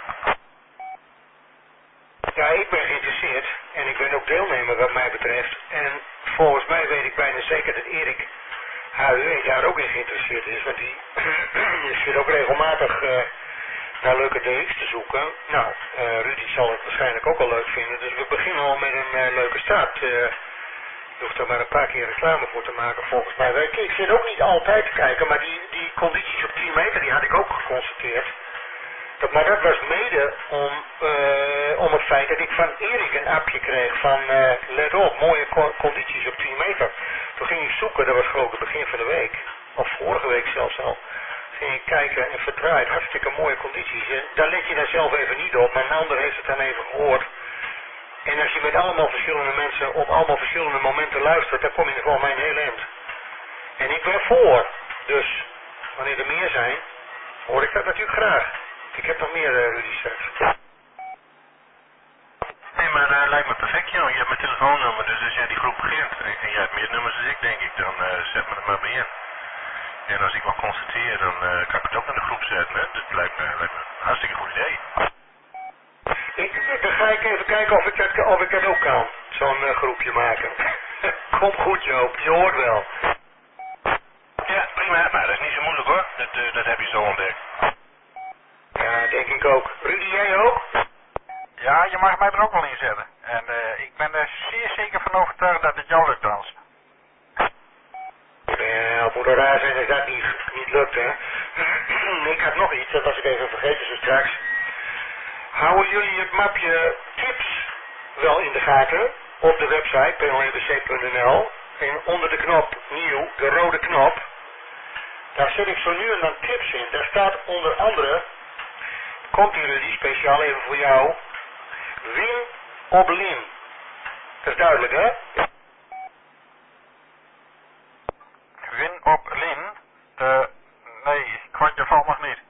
Ja, ik ben geïnteresseerd en ik ben ook deelnemer wat mij betreft. En volgens mij weet ik bijna zeker dat Erik H U daar ook in geïnteresseerd is. Want die zit ook regelmatig uh, naar leuke D X te zoeken. Nou, uh, Rudy zal het waarschijnlijk ook wel leuk vinden. Dus we beginnen al met een uh, leuke start. Uh, je hoeft er maar een paar keer reclame voor te maken volgens mij. Ik, ik zit ook niet altijd te kijken, maar die, die condities op tien meter die had ik ook geconstateerd. Dat, maar dat was mede om, uh, om het feit dat ik van Erik een appje kreeg van uh, let op, mooie co condities op tien meter. Toen ging ik zoeken, dat was geloof ik het begin van de week, of vorige week zelfs al. Ging ik kijken en verdraaid, hartstikke mooie condities. En daar let je daar zelf even niet op, maar een ander heeft het dan even gehoord. En als je met allemaal verschillende mensen op allemaal verschillende momenten luistert, dan kom je er gewoon mijn heel eind. En ik ben voor. Dus wanneer er meer zijn, hoor ik dat natuurlijk graag. Ik heb nog meer uh, Rudy straks. Nee, maar dat uh, lijkt me perfect, joh. Je hebt mijn telefoonnummer, dus als jij die groep begint en, en jij hebt meer nummers dan ik, denk ik, dan uh, zet me er maar bij in. En als ik wat constateer, dan uh, kan ik het ook in de groep zetten, hè. Dat lijkt me, lijkt me een hartstikke goed idee. Ik, dan ga ik even kijken of ik dat, of ik dat ook kan, zo'n uh, groepje maken. Kom goed, Joop, je hoort wel. Ja, prima, maar dat is niet zo moeilijk, hoor. Dat, uh, dat heb je zo ontdekt. Ja, denk ik ook. Rudy, jij ook? Ja, je mag mij er ook wel in zetten. En uh, ik ben er zeer zeker van overtuigd dat het jou lukt, Hans. Ja, het moet wel raar zijn als dat niet, niet lukt, hè. Ik had nog iets, dat was ik even vergeten zo straks. Houden jullie het mapje tips wel in de gaten op de website p l n b c punt n l en onder de knop nieuw, de rode knop, daar zet ik zo nu en dan tips in. Daar staat onder andere, komt hier Rudy, speciaal even voor jou, win op Lin. Dat is duidelijk, hè? Win op Lin? Uh, nee, kwartje valt nog niet.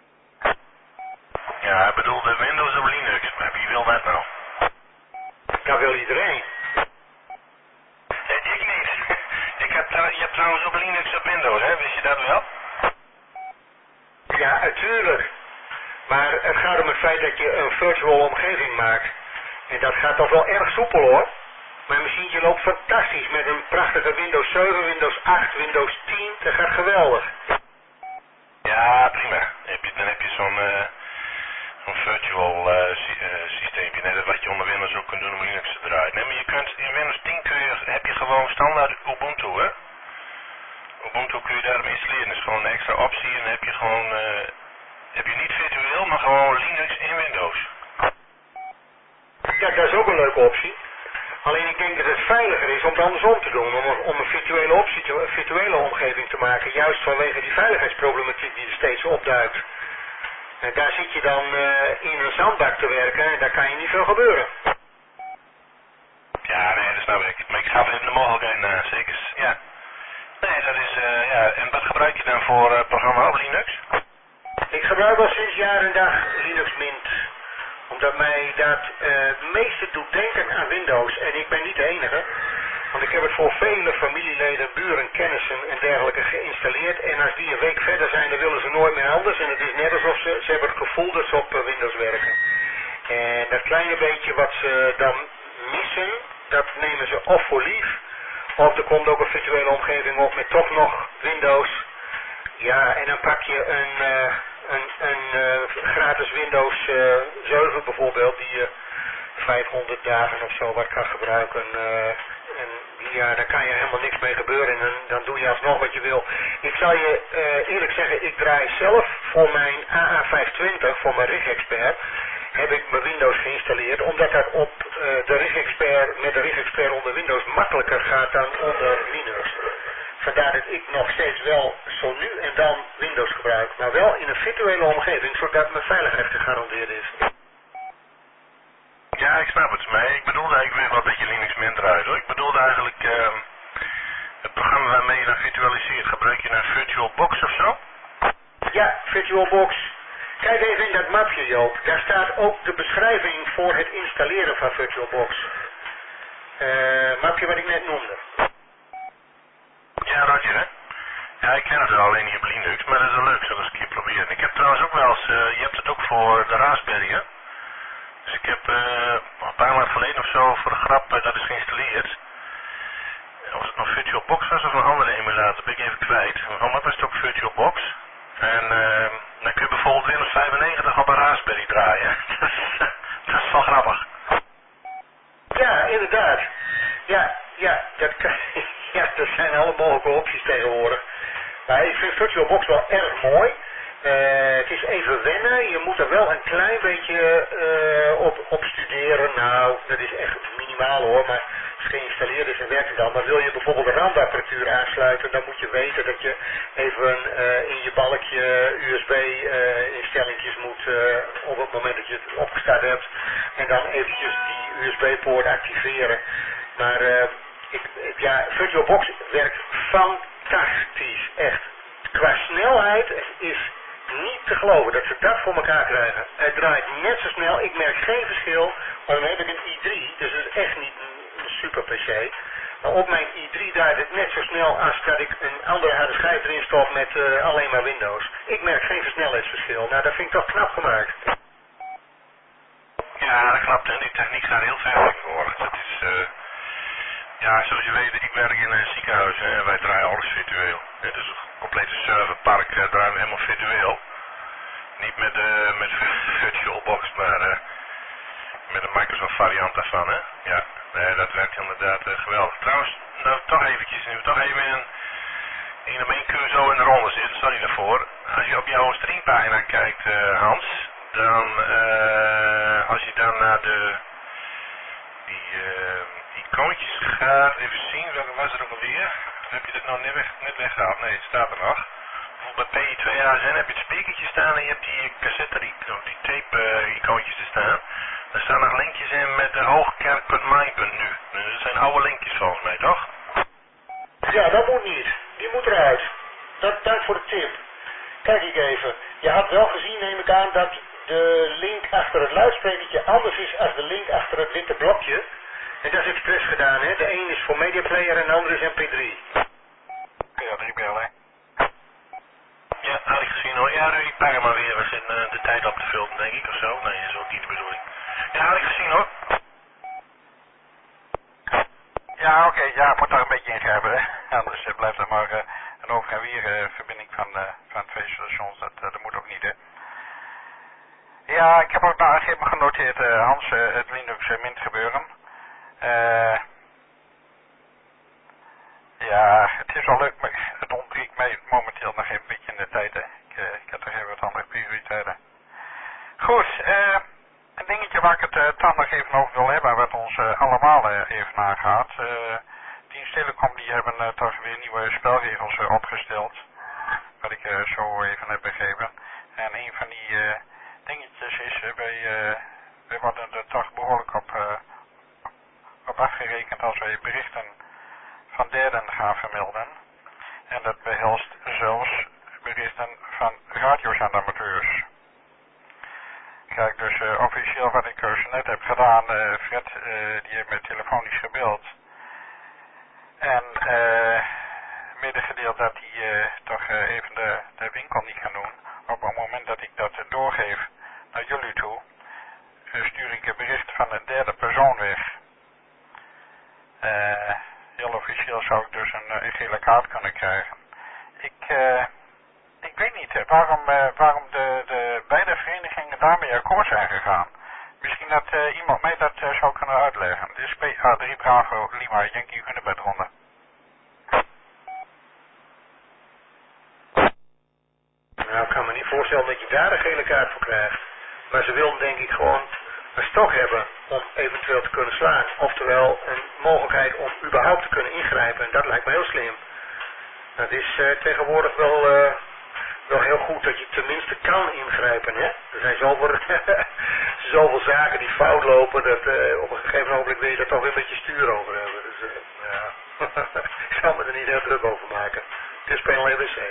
Ja, ik bedoel de Windows of Linux. Maar wie wil dat nou? Dat wil iedereen. Nee, ik niet. Ik heb trouw, je hebt trouwens ook Linux op Windows, hè? Wist je dat wel? Ja, natuurlijk. Maar het gaat om het feit dat je een virtual omgeving maakt. En dat gaat toch wel erg soepel, hoor. Mijn machientje loopt fantastisch met een prachtige Windows zeven, Windows acht, Windows tien. Dat gaat geweldig. Ja, prima. Heb je, dan heb je zo'n uh, zo'n virtual uh, sy uh, systeempje. Net als wat je onder Windows ook kunt doen om Linux te draaien. Nee, maar je kunt, in Windows tien kun je, heb je gewoon standaard Ubuntu, hè? Ubuntu kun je daarom installeren. Dat is gewoon een extra optie en dan heb je gewoon, uh, heb je niet virtueel, maar gewoon Linux in Windows. Ja, dat is ook een leuke optie. Alleen ik denk dat het veiliger is om het andersom te doen. Om, om een virtuele, optie te, een virtuele omgeving te maken. Juist vanwege die veiligheidsproblematiek die er steeds opduikt. En daar zit je dan uh, in een zandbak te werken en daar kan je niet veel gebeuren. Ja, nee, dat snap ik. Maar ik ga even de mogelijkheden na, zeker. Ja. Nee, dat is, uh, ja. En wat gebruik je dan voor uh, programma op Linux? Ik gebruik al sinds jaar en dag Linux Mint. Omdat mij dat uh, het meeste doet denken aan Windows. En ik ben niet de enige. Want ik heb het voor vele familieleden, buren, kennissen en dergelijke geïnstalleerd. En als die een week verder zijn, dan willen ze nooit meer anders. En het is net alsof ze, ze hebben het gevoel dat ze op uh, Windows werken. En dat kleine beetje wat ze dan missen, dat nemen ze of voor lief. Of er komt ook een virtuele omgeving op met toch nog Windows. Ja, en dan pak je een, uh, een, een uh, gratis Windows uh, zeven bijvoorbeeld, die je vijfhonderd dagen of zo wat kan gebruiken. Uh, en ja, daar kan je helemaal niks mee gebeuren en dan, dan doe je alsnog wat je wil. Ik zal je uh, eerlijk zeggen, ik draai zelf voor mijn A A vijfhonderdtwintig, voor mijn RigExpert, heb ik mijn Windows geïnstalleerd, omdat dat op uh, de RigExpert, met de RigExpert onder Windows makkelijker gaat dan onder Linux. Vandaar dat ik nog steeds wel zo nu en dan Windows gebruik, maar wel in een virtuele omgeving, zodat mijn veiligheid gegarandeerd is. Ja, ik snap het. Maar ik bedoelde eigenlijk weer wel dat je Linux Mint draait, hoor. Ik bedoelde eigenlijk uh, het programma waarmee je dan virtualiseert. Gebruik je een VirtualBox of zo? Ja, VirtualBox. Kijk even in dat mapje, Joop. Daar staat ook de beschrijving voor het installeren van VirtualBox. Uh, mapje wat ik net noemde. Ja, Roger, hè? Ja, ik ken het wel, alleen niet op Linux, maar dat is wel leuk, zullen we eens een keer proberen. Ik heb trouwens ook wel eens, uh, je hebt het ook voor de Raspberry, hè? Dus ik heb uh, een paar maanden geleden of zo voor de grap uh, dat is geïnstalleerd. Of het nog VirtualBox was of een andere emulator, ben ik even kwijt. Van wat was het ook VirtualBox? En uh, dan kun je bijvoorbeeld Windows vijfennegentig op een Raspberry draaien. dat, is, dat is wel grappig. Ja, inderdaad. Ja, ja, dat kan, ja, er zijn alle mogelijke opties tegenwoordig. Maar ik vind VirtualBox wel erg mooi. Uh, het is even wennen, je moet er wel een klein beetje uh, op, op studeren. Nou, dat is echt minimaal hoor, maar als het geïnstalleerd is en werkt het dan. Maar wil je bijvoorbeeld de randapparatuur aansluiten, dan moet je weten dat je even uh, in je balkje U S B uh, instellingjes moet uh, op het moment dat je het opgestart hebt. En dan eventjes die U S B-poort activeren. Maar uh, ik, ja, VirtualBox werkt fantastisch. fantastisch, echt. Qua snelheid is niet te geloven dat ze dat voor elkaar krijgen. Het draait net zo snel, ik merk geen verschil, maar dan heb ik een i drie, dus het is echt niet een, een super P C. Maar op mijn i drie draait het net zo snel als dat ik een andere harde schijf erin stop met uh, alleen maar Windows. Ik merk geen versnelheidsverschil, nou dat vind ik toch knap gemaakt. Ja, dat klopt, en die techniek staat heel ver voor. Dat is, uh, ja, zoals je weet, ik werk in een ziekenhuis en wij draaien alles virtueel. Het is een complete serverpark, uh, draaien we helemaal virtueel. Niet met de uh, met VirtualBox, maar uh, met een Microsoft variant daarvan, hè. Ja, nee, dat werkt inderdaad uh, geweldig. Trouwens, nou toch eventjes, nu we toch even in een, in een één zo in de ronde zitten, sorry daarvoor. Als je op jouw streampagina kijkt, uh, Hans, dan, uh, als je dan naar de, die uh, icoontjes gaat, even zien, welke was er ook alweer? Heb je dat nou net, weg, net weggehaald? Nee, het staat er nog. Bijvoorbeeld bij P I twee A S N heb je het speakertje staan en je hebt die cassette, die, die tape uh, icoontjes te staan. Er staan nog linkjes in met de hoogkerk.my.nu. Dus dat zijn oude linkjes volgens mij, toch? Ja, dat moet niet. Die moet eruit. Dat, dank voor de tip. Kijk ik even. Je had wel gezien, neem ik aan, dat de link achter het luidsprekertje anders is als de link achter het witte blokje. En dat is expres gedaan, hè. De een is voor Media Player en de andere is M P drie. Ja, drie bellen. Ja, had ik gezien hoor. Ja, ik pak hem maar weer. We zitten uh, de tijd op te filmen, denk ik, of zo. Nee, dat is ook niet de bedoeling. Ja, had ik gezien hoor. Ja, oké, okay, ja, moet daar een beetje in hebben, hè. Anders uh, blijft er maar uh, een over en weer uh, verbinding van, uh, van twee stations. Dat, uh, dat moet ook niet, hè. Ja, ik heb ook nou even genoteerd, uh, Hans, uh, het Linux uh, Mint gebeuren. Uh, ja, het is wel leuk, maar het ontbreekt mij momenteel nog even een beetje in de tijd, hè. Ik, uh, ik heb toch even wat andere prioriteiten. Goed, uh, een dingetje waar ik het uh, dan nog even over wil hebben, wat ons uh, allemaal uh, even nagaat. Uh, Dienst Telecom die hebben uh, toch weer nieuwe spelregels uh, opgesteld, wat ik uh, zo even heb begrepen. En een van die uh, dingetjes is, uh, wij, uh, wij worden er toch behoorlijk op, uh, op afgerekend als wij berichten van derden gaan vermelden. En dat behelst zelfs berichten van radiozenderamateurs. Kijk, dus uh, officieel wat ik dus net heb gedaan, uh, Fred uh, die heeft me telefonisch gebeld. En uh, medegedeeld dat hij uh, toch uh, even de, de winkel niet kan doen. Op het moment dat ik dat uh, doorgeef naar jullie toe, uh, stuur ik een bericht van een derde persoon weg. Uh, heel officieel zou ik dus een, een gele kaart kunnen krijgen. Ik... Uh, Ik weet niet hè, waarom, uh, waarom de, de beide verenigingen daarmee akkoord zijn gegaan. Misschien dat uh, iemand mij dat uh, zou kunnen uitleggen. Dit is P A drie Bravo Lima Yankee Hunebed ronde. Nou, ik kan me niet voorstellen dat je daar een gele kaart voor krijgt. Maar ze wilden denk ik gewoon een stok hebben om eventueel te kunnen slaan. Oftewel een mogelijkheid om überhaupt te kunnen ingrijpen. En dat lijkt me heel slim. Het is uh, tegenwoordig wel... Uh, wel heel goed dat je tenminste kan ingrijpen, hè. Er zijn zoveel, zoveel zaken die fout lopen, dat uh, op een gegeven moment wil je er toch weer met je stuur over hebben. Dus, uh, ja. Ik zal me er niet heel druk over maken. Het is P L W C.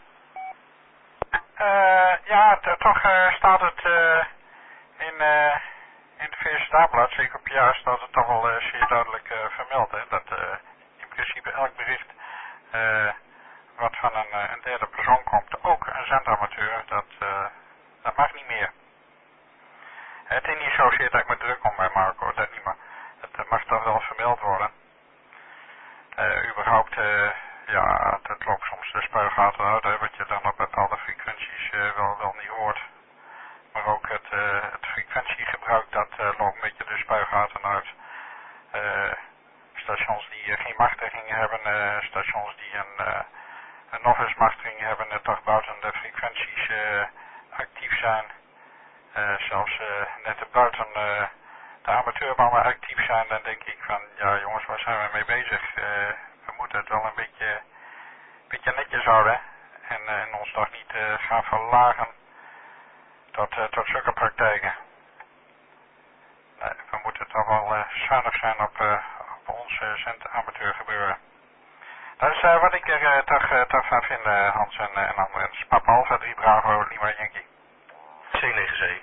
Uh, ja, toch uh, staat het uh, in, uh, in het V S Dagblad, zeker op jaar, staat het toch wel uh, zeer duidelijk uh, vermeld, hè. Dat uh, in principe elk bericht... Uh, wat van een, een derde persoon komt, ook een zendamateur, dat, uh, dat mag niet meer. Het is niet zozeer dat ik me druk om mij maak hoor, dat niet, maar het mag toch wel vermeld worden. Uh, überhaupt, uh, ja, dat loopt soms de spuigaten uit, hè, wat je dan op bepaalde frequenties uh, wel, wel niet hoort. Maar ook het, uh, het frequentiegebruik, dat uh, loopt een beetje de spuigaten uit. Uh, stations die uh, geen machtiging hebben, uh, stations die een... Uh, een nog eens machtiging hebben en toch buiten de frequenties uh, actief zijn. Uh, zelfs uh, net buiten uh, de amateurbanen actief zijn, dan denk ik van, ja jongens, waar zijn we mee bezig? Uh, we moeten het wel een beetje, beetje netjes houden en, uh, en ons toch niet uh, gaan verlagen tot, uh, tot zulke praktijken. Nee, we moeten toch wel uh, zuinig zijn op, uh, op ons uh, zendamateur gebeuren. Dat is uh, wat ik er uh, toch, uh, toch van vind, uh, Hans en, uh, en anderen. Dus Papa Alpha drie Bravo Lima Yankee. C negen C.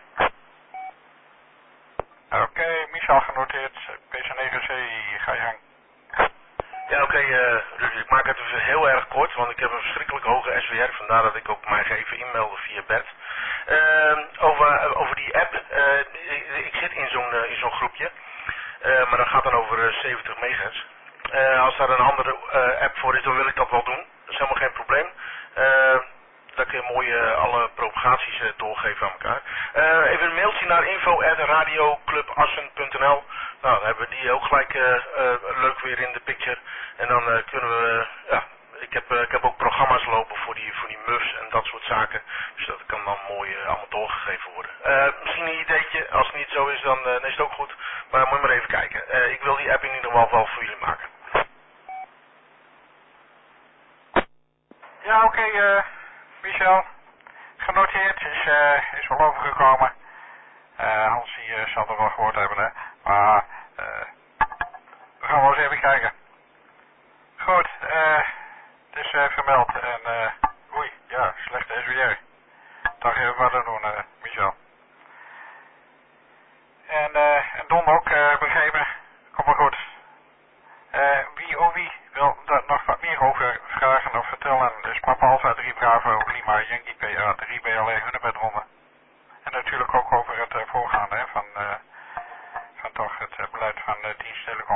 Oké, okay, Michel genoteerd. P C negen C, ga je gang. Ja, oké, okay, uh, dus ik maak het dus heel erg kort, want ik heb een verschrikkelijk hoge S W R, vandaar dat ik ook mij even inmeldde via Bert. Uh, over, uh, over die app, uh, ik, ik zit in zo'n uh, in zo'n groepje, uh, maar dat gaat dan over uh, zeventig megahertz. Uh, als daar een andere uh, app voor is, dan wil ik dat wel doen, dat is helemaal geen probleem. Uh, Dat kun je mooi uh, alle propagaties uh, doorgeven aan elkaar. Uh, even een mailtje naar info at radioclubassen punt n l. Nou, dan hebben we die ook gelijk uh, uh, leuk weer in de picture. En dan uh, kunnen we, uh, ja, ik heb, uh, ik heb ook programma's lopen voor die, voor die muffs en dat soort zaken. Dus dat kan dan mooi uh, allemaal doorgegeven worden. Uh, misschien een ideetje, als het niet zo is, dan, uh, dan is het ook goed. Maar moet je maar even kijken. Uh, ik wil die app in ieder geval wel voor jullie maken. Ja, oké, okay, uh, Michel. Genoteerd, is, uh, is wel overgekomen. Uh, Hans die, uh, zal er wel gehoord hebben, hè. Maar, uh, we gaan wel eens even kijken. Goed, eh, uh, het is uh, vermeld en, uh, oei, ja, slechte S W R. Dag even wat aan doen, uh, Michel. En, uh, en Don ook, uh, begrepen. Kom maar goed. Uh, wie of wie wil daar nog wat meer over vragen of vertellen? Dus Papa Alpha drie Bravo Lima Yankee P A drie B L E Hunnebedronde. En natuurlijk ook over het uh, voorgaande hè, van, uh, van toch het uh, beleid van uh, Dienst Telecom.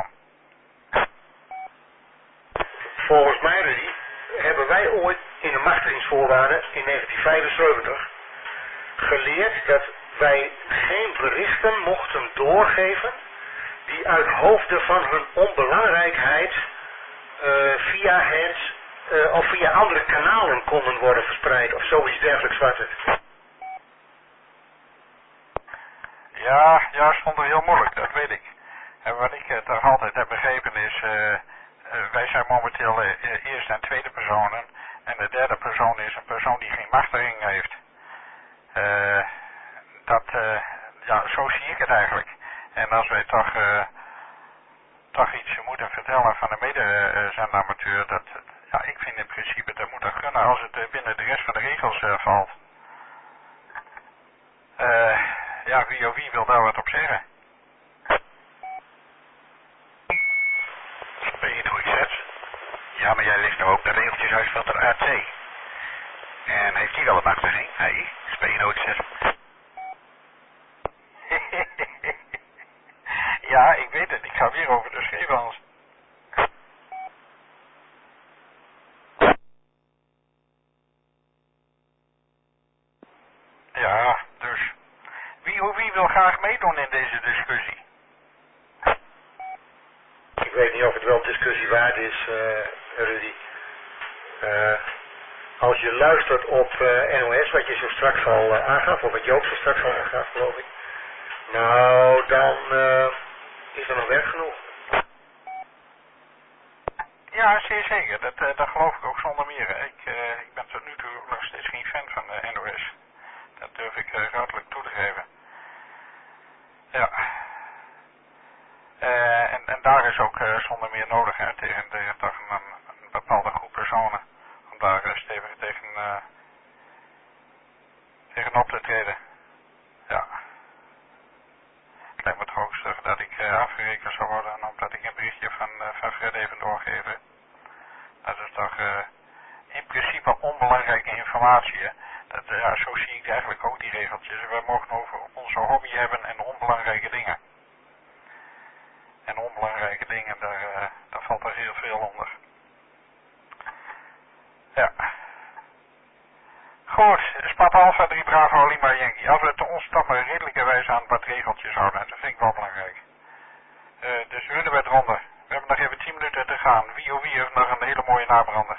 Volgens mij, Rudy, hebben wij ooit in de machtigingsvoorwaarden in negentien vijfenzeventig geleerd dat wij geen berichten mochten doorgeven die uit hoofde van hun onbelangrijkheid uh, via het uh, of via andere kanalen konden worden verspreid of zoiets dergelijks was het. Ja, ja, stond er heel moeilijk, dat weet ik. En wat ik uh, toch altijd heb begrepen is, uh, uh, wij zijn momenteel uh, eerste en tweede personen en de derde persoon is een persoon die geen machtiging heeft. Uh, dat, uh, ja, zo zie ik het eigenlijk. En als wij toch, uh, toch iets moeten vertellen van de medezendamateur, dat, ja, ik vind in principe dat moet dat kunnen als het uh, binnen de rest van de regels uh, valt. Uh, ja, wie of wie wil daar wat op zeggen? Ben je het hoe ik zet? Ja, maar jij ligt nou ook de regeltjes uit van de A T. En heeft hij wel een machtiging? Hij, speel je nooit zet. Ja, ik weet het. Ik ga weer over de schreeuwhals. Ja, dus. Wie of wie wil graag meedoen in deze discussie? Ik weet niet of het wel discussie waard is, uh, Rudy. Uh, als je luistert op uh, N O S, wat je zo straks al uh, aangaf, of wat Joop zo straks al aangaf, geloof ik. Nou, dan uh, is er nog werk genoeg. Ja, zeer zeker. Dat, uh, dat geloof ik ook zonder meer. Ik, uh, ik ben tot nu toe nog steeds geen fan van de N O S. Dat durf ik uh, ruidelijk toe te geven. Ja. Uh, en, en daar is ook uh, zonder meer nodig hè, tegen, tegen een, een bepaalde groep personen. Om daar uh, stevig tegen, uh, tegen op te treden. Ja. Het lijkt me toch ook zo dat ik uh, afgerekend zou worden omdat ik een berichtje van, uh, van Fred even doorgeven. Dat is toch uh, in principe onbelangrijke informatie. Hè? Dat, uh, ja, zo zie ik eigenlijk ook die regeltjes. Wij mogen over onze hobby hebben en onbelangrijke dingen. En onbelangrijke dingen, daar, uh, daar valt er heel veel onder. Ja. Goed, dus Papa Alpha drie Bravo Lima Yankee. Als we het ons toch maar redelijke wijze aan wat regeltjes houden, dat vind ik wel belangrijk. Uh, dus we bij eronder. We hebben nog even tien minuten te gaan. Wie of wie heeft nog een hele mooie nabrander?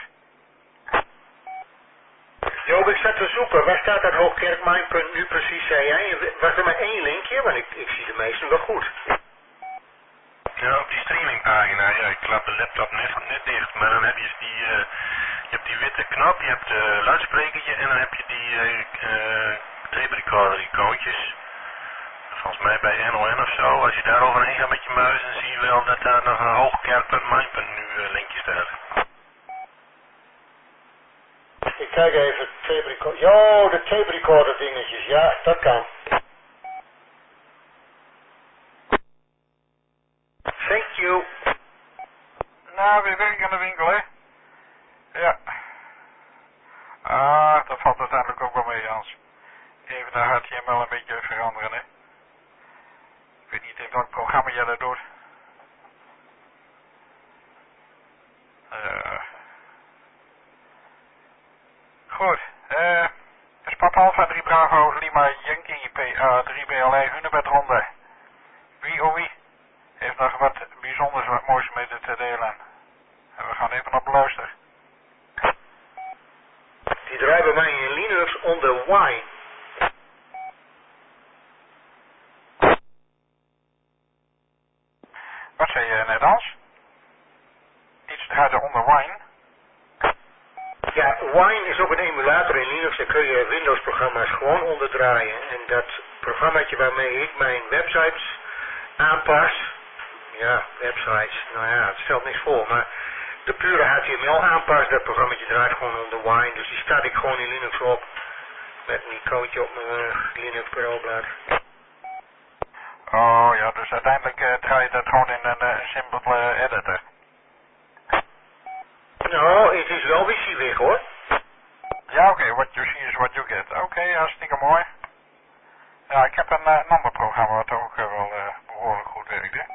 Joop, ik zat te zoeken. Waar staat dat hoogkerkmijn.punt nu precies, zei jij? Was er maar één linkje? Want ik, ik zie de meesten wel goed. Ja, op die streamingpagina, ja, ik klap de laptop net, net dicht, maar dan heb je die, uh, je hebt die witte knop, je hebt het uh, luidsprekertje en dan heb je die uh, uh, tape recorder icoontjes. Volgens mij bij N O N of zo, als je daar overheen gaat met je muis, dan zie je wel dat daar nog een hoogkerk.mijn.nu uh, linkje staat. Ik kijk even, tape recorder. Jo, de tape recorder dingetjes. Ja, dat kan. Thank you. Nou, weer werk aan de winkel, hè? Ja. Ah, dat valt uiteindelijk ook wel mee, Hans. Even de H T M L een beetje veranderen, hè? Ik weet niet in welk programma jij dat doet. Uh. Goed. Eh... Uh, is Papa Alpha drie Bravo Lima Yankee P A drie B L E Hunebedronde. Wie of wie heeft nog wat bijzonders, wat moois mee te delen. En we gaan even op luisteren. Die draait bij mij in Linux onder Wine. Wat zei je net, Hans? Iets draaide onder Wine? Ja, Wine is ook een emulator in Linux. Daar kun je Windows programma's gewoon onder draaien. En dat programmaatje waarmee ik mijn websites aanpas. Ja, websites. Nou ja, het stelt niks voor. Maar de pure H T M L aanpas, dat programmaatje draait gewoon onder Wine. Dus die start ik gewoon in Linux op. Met een icoontje op mijn uh, Linux bureaublad. Oh ja, dus uiteindelijk uh, draai je dat gewoon in een uh, simpele uh, editor. Nou, het is wel WYSIWYG hoor. Ja, oké, okay, what you see is what you get. Oké, okay, hartstikke mooi. Ja, ik heb een, uh, een ander programma wat ook uh, wel uh, behoorlijk goed werkt, hè.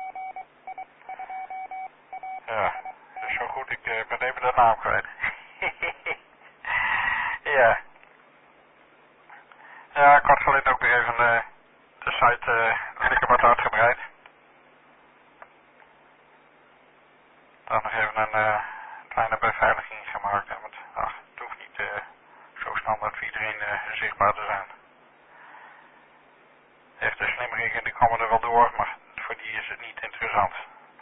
Ja, dat is zo goed, ik uh, ben even de naam kwijt. Ja. Ja, ik had geleden ook weer even uh, de site uh, lekker wat uitgebreid. Dan nog even een uh, kleine beveiliging gemaakt. Hè, want ach, het hoeft niet uh, zo standaard voor iedereen uh, zichtbaar te zijn. Echt de slimmeriken die komen er wel door, maar voor die is het niet interessant.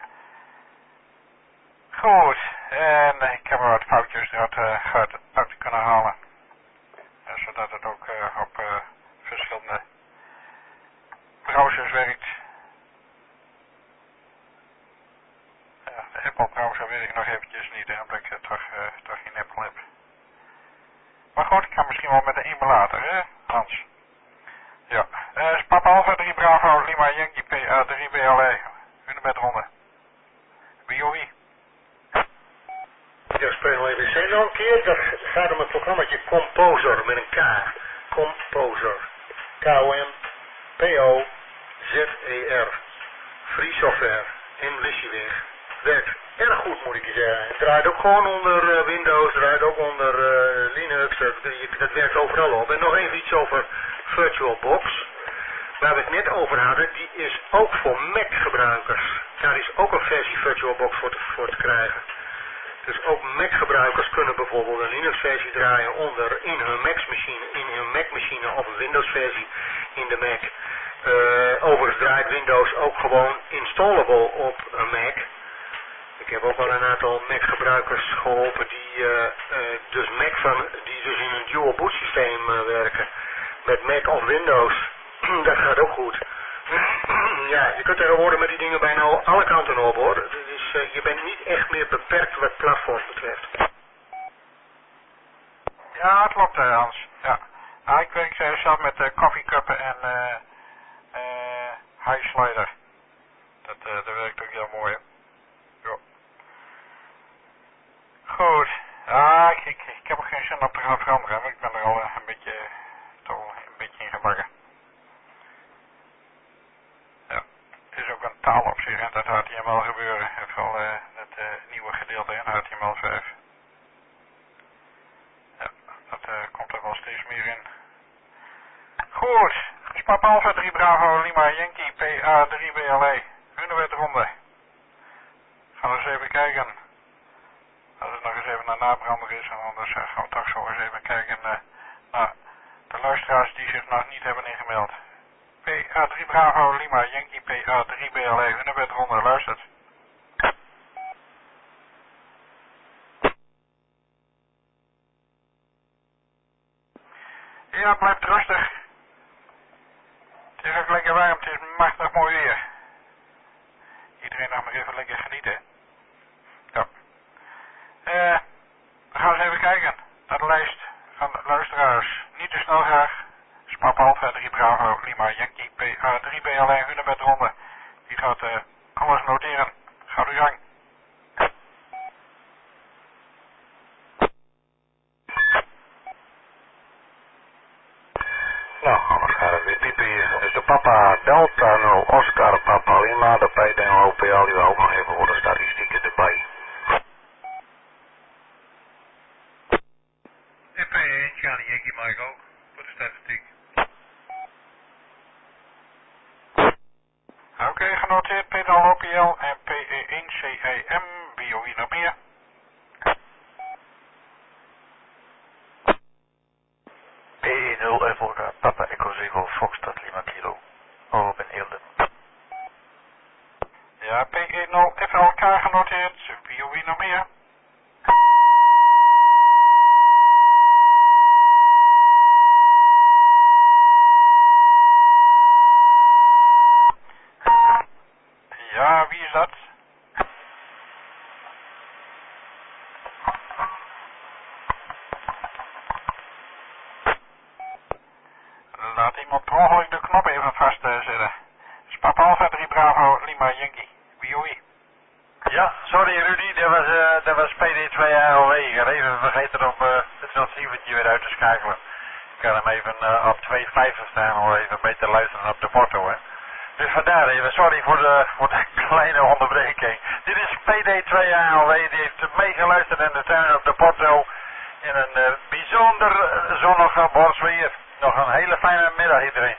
Goed, en uh, ik heb er wat foutjes eruit uh, uit, uit kunnen halen. Uh, zodat het ook uh, op uh, verschillende browsers werkt. Ja, de Apple browser weet ik nog eventjes niet, hè, omdat ik uh, toch, uh, toch geen Apple heb. Maar goed, ik ga misschien wel met de emulator, hè, Hans? Ja, uh, is Papa Alpha drie Bravo Lima Yankee P A drie B L E Hunebedronde. Wie of wie? Ja, speel even C nog een keer. Dat gaat om het programmaatje Composer met een K. Composer. K O M P O Z E R. Free software. En WYSIWYG. Werkt erg goed moet ik je zeggen. Het draait ook gewoon onder uh, Windows, draait ook onder uh, Linux. Dat, dat werkt overal op. En nog even iets over VirtualBox. Waar we het net over hadden, die is ook voor Mac gebruikers. Daar is ook een versie VirtualBox voor te, voor te krijgen. Dus ook Mac gebruikers kunnen bijvoorbeeld een Linux versie draaien onder in hun Mac machine, in hun Mac machine of een Windows versie in de Mac. Uh, overigens draait Windows ook gewoon installable op een Mac. Ik heb ook wel een aantal Mac gebruikers geholpen die uh, uh, dus Mac van, die dus in een dual boot systeem uh, werken. Met Mac of Windows. Dat gaat ook goed. Ja, je kunt tegenwoordig met die dingen bijna alle kanten op hoor. Dus uh, je bent niet echt meer beperkt wat platforms betreft. Ja, het klopt uh, Hans. Ja. Nou, ik werk uh, zelf met uh, Coffee Cup en uh, uh, High Slider. Dat, uh, dat werkt ook heel mooi. Ja. Goed. Ja, ik, ik, ik heb ook geen zin om te gaan veranderen, maar ik ben er al uh, een beetje, toch een beetje in gebakken. Ja. Het is ook een taal op zich en dat H T M L gebeuren. Vooral uh, het uh, nieuwe gedeelte in H T M L vijf. Ja, dat uh, komt er wel steeds meer in. Goed. Papa Alpha drie Bravo Lima Yankee P A drie B L E Hunebedronde. Gaan we eens even kijken. Als het nog eens even een nabrander is, en anders uh, gaan we toch zo eens even kijken uh, naar de luisteraars die zich nog niet hebben ingemeld. P A drie Bravo Lima Yankee P A drie B L E Hunebedronde, luistert. Ja, blijft rustig. Het is ook lekker warm, het is machtig mooi weer. Iedereen nog maar even lekker genieten. Ja. Uh, we gaan eens even kijken naar de lijst Alpha drie Bravo Lima Yankee P A drie B L I hunebedronde. Die gaat uh, alles noteren. Gaat uw gang. Nou, anders gaat het weer piepen hier. Dus de Papa Delta nul Oscar Papa Lima, de P D O P L, die we ook nog even voor de statistieken erbij. En P één Charlie Yankee Mike ook, voor de statistiek. Oké, okay, genoteerd P D O P L en P E één C E M, B O I nog meer. P E nul Volga Papa Echo zeven Foxtrot Lima Kilo. Over in Eelde. Ja, P E nul F L K genoteerd, B O I nog meer. Ja, wie is dat? Laat iemand per ongeluk de knop even vastzetten. Papa Alpha drie Bravo Lima Yankee, B O I. Ja, sorry Rudy, dat was, uh, dat was P D twee A L W. Ik had even vergeten om uh, het transceivertje weer uit te schakelen. Ik kan hem even uh, op twee komma vijf staan om even beter luisteren op de porto, hè. Dus vandaar even, sorry voor de, voor de kleine onderbreking. Dit is P D twee A L W, die heeft meegeluisterd in de tuin op de porto. In een uh, bijzonder uh, zonnige borstweer. Nog een hele fijne middag iedereen.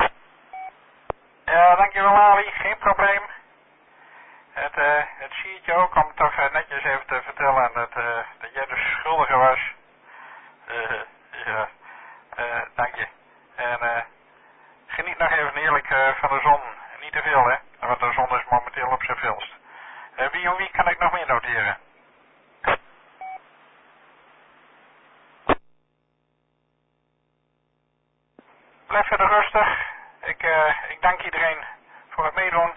Ja, dankjewel Ali, geen probleem. Het, uh, het siertje ook om toch uh, netjes even te vertellen dat, uh, dat jij de schuldige was. Uh, ja, uh, dank je. En uh, geniet nog even heerlijk uh, van de zon. Niet te veel, hè, want de zon is momenteel op zijn vilst. Uh, wie en wie kan ik nog meer noteren? Blijf verder rustig. Ik, uh, ik dank iedereen voor het meedoen.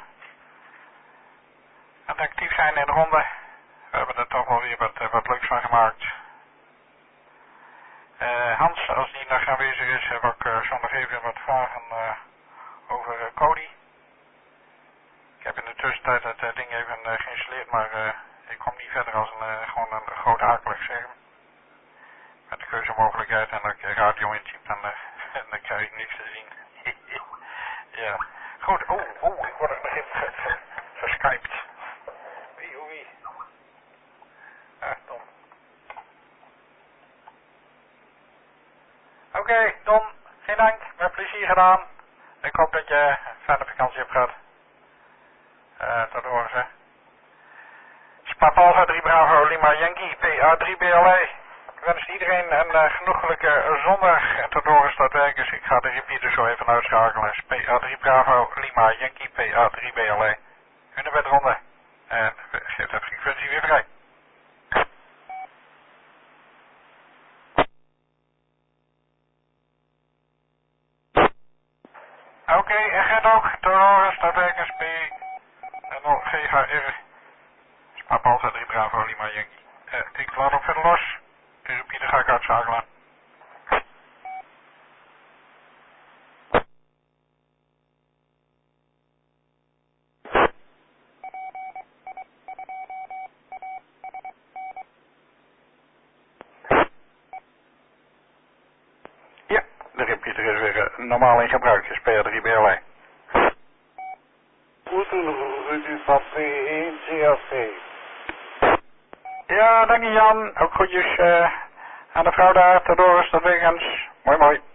En het actief zijn in de ronde. We hebben er toch wel weer wat, uh, wat leuks van gemaakt. Uh, Hans, als die nog aanwezig is, heb ik uh, zo nog even wat vragen uh, over uh, Cody. Ik heb in de tussentijd het uh, ding even uh, geïnstalleerd, maar uh, ik kom niet verder als een, uh, gewoon een groot akelig scherm. Met de keuzemogelijkheid en dat ik radio intyp, dan, uh, dan krijg ik niks te zien. Ja, goed. Oeh, oeh, ik word er nog even ge, ge, geskyped. Wie, oei. Ah, Don. Oké, okay, Don, geen dank. Met plezier gedaan. Ik hoop dat je een fijne vakantie hebt gehad. Uh, tot horen ze. Papa Alpha drie Bravo Lima Yankee P A drie B L I. Ik wens iedereen een uh, genoeglijke zondag en tot horen staat werkers. Ik ga de repeater zo even uitschakelen. P A drie Bravo Lima Yankee P A drie B L I. Hunebedronde. En geef de frequentie weer vrij. Oké, okay, en gaat ook. Tot horen staat werkers P nul G H R. Papa Alpha drie Bravo Lima Yankee. Uh, ik laat ook verder los. De repeater ga ik uitschakelen. Ja, de repeater is weer uh, normaal in gebruik. Is P A drie B L I. Goedemorgen, van P één C A C. Ja, dank je Jan. Ook groetjes uh, aan de vrouw daar, tot Doris, tot wegens. Mooi mooi.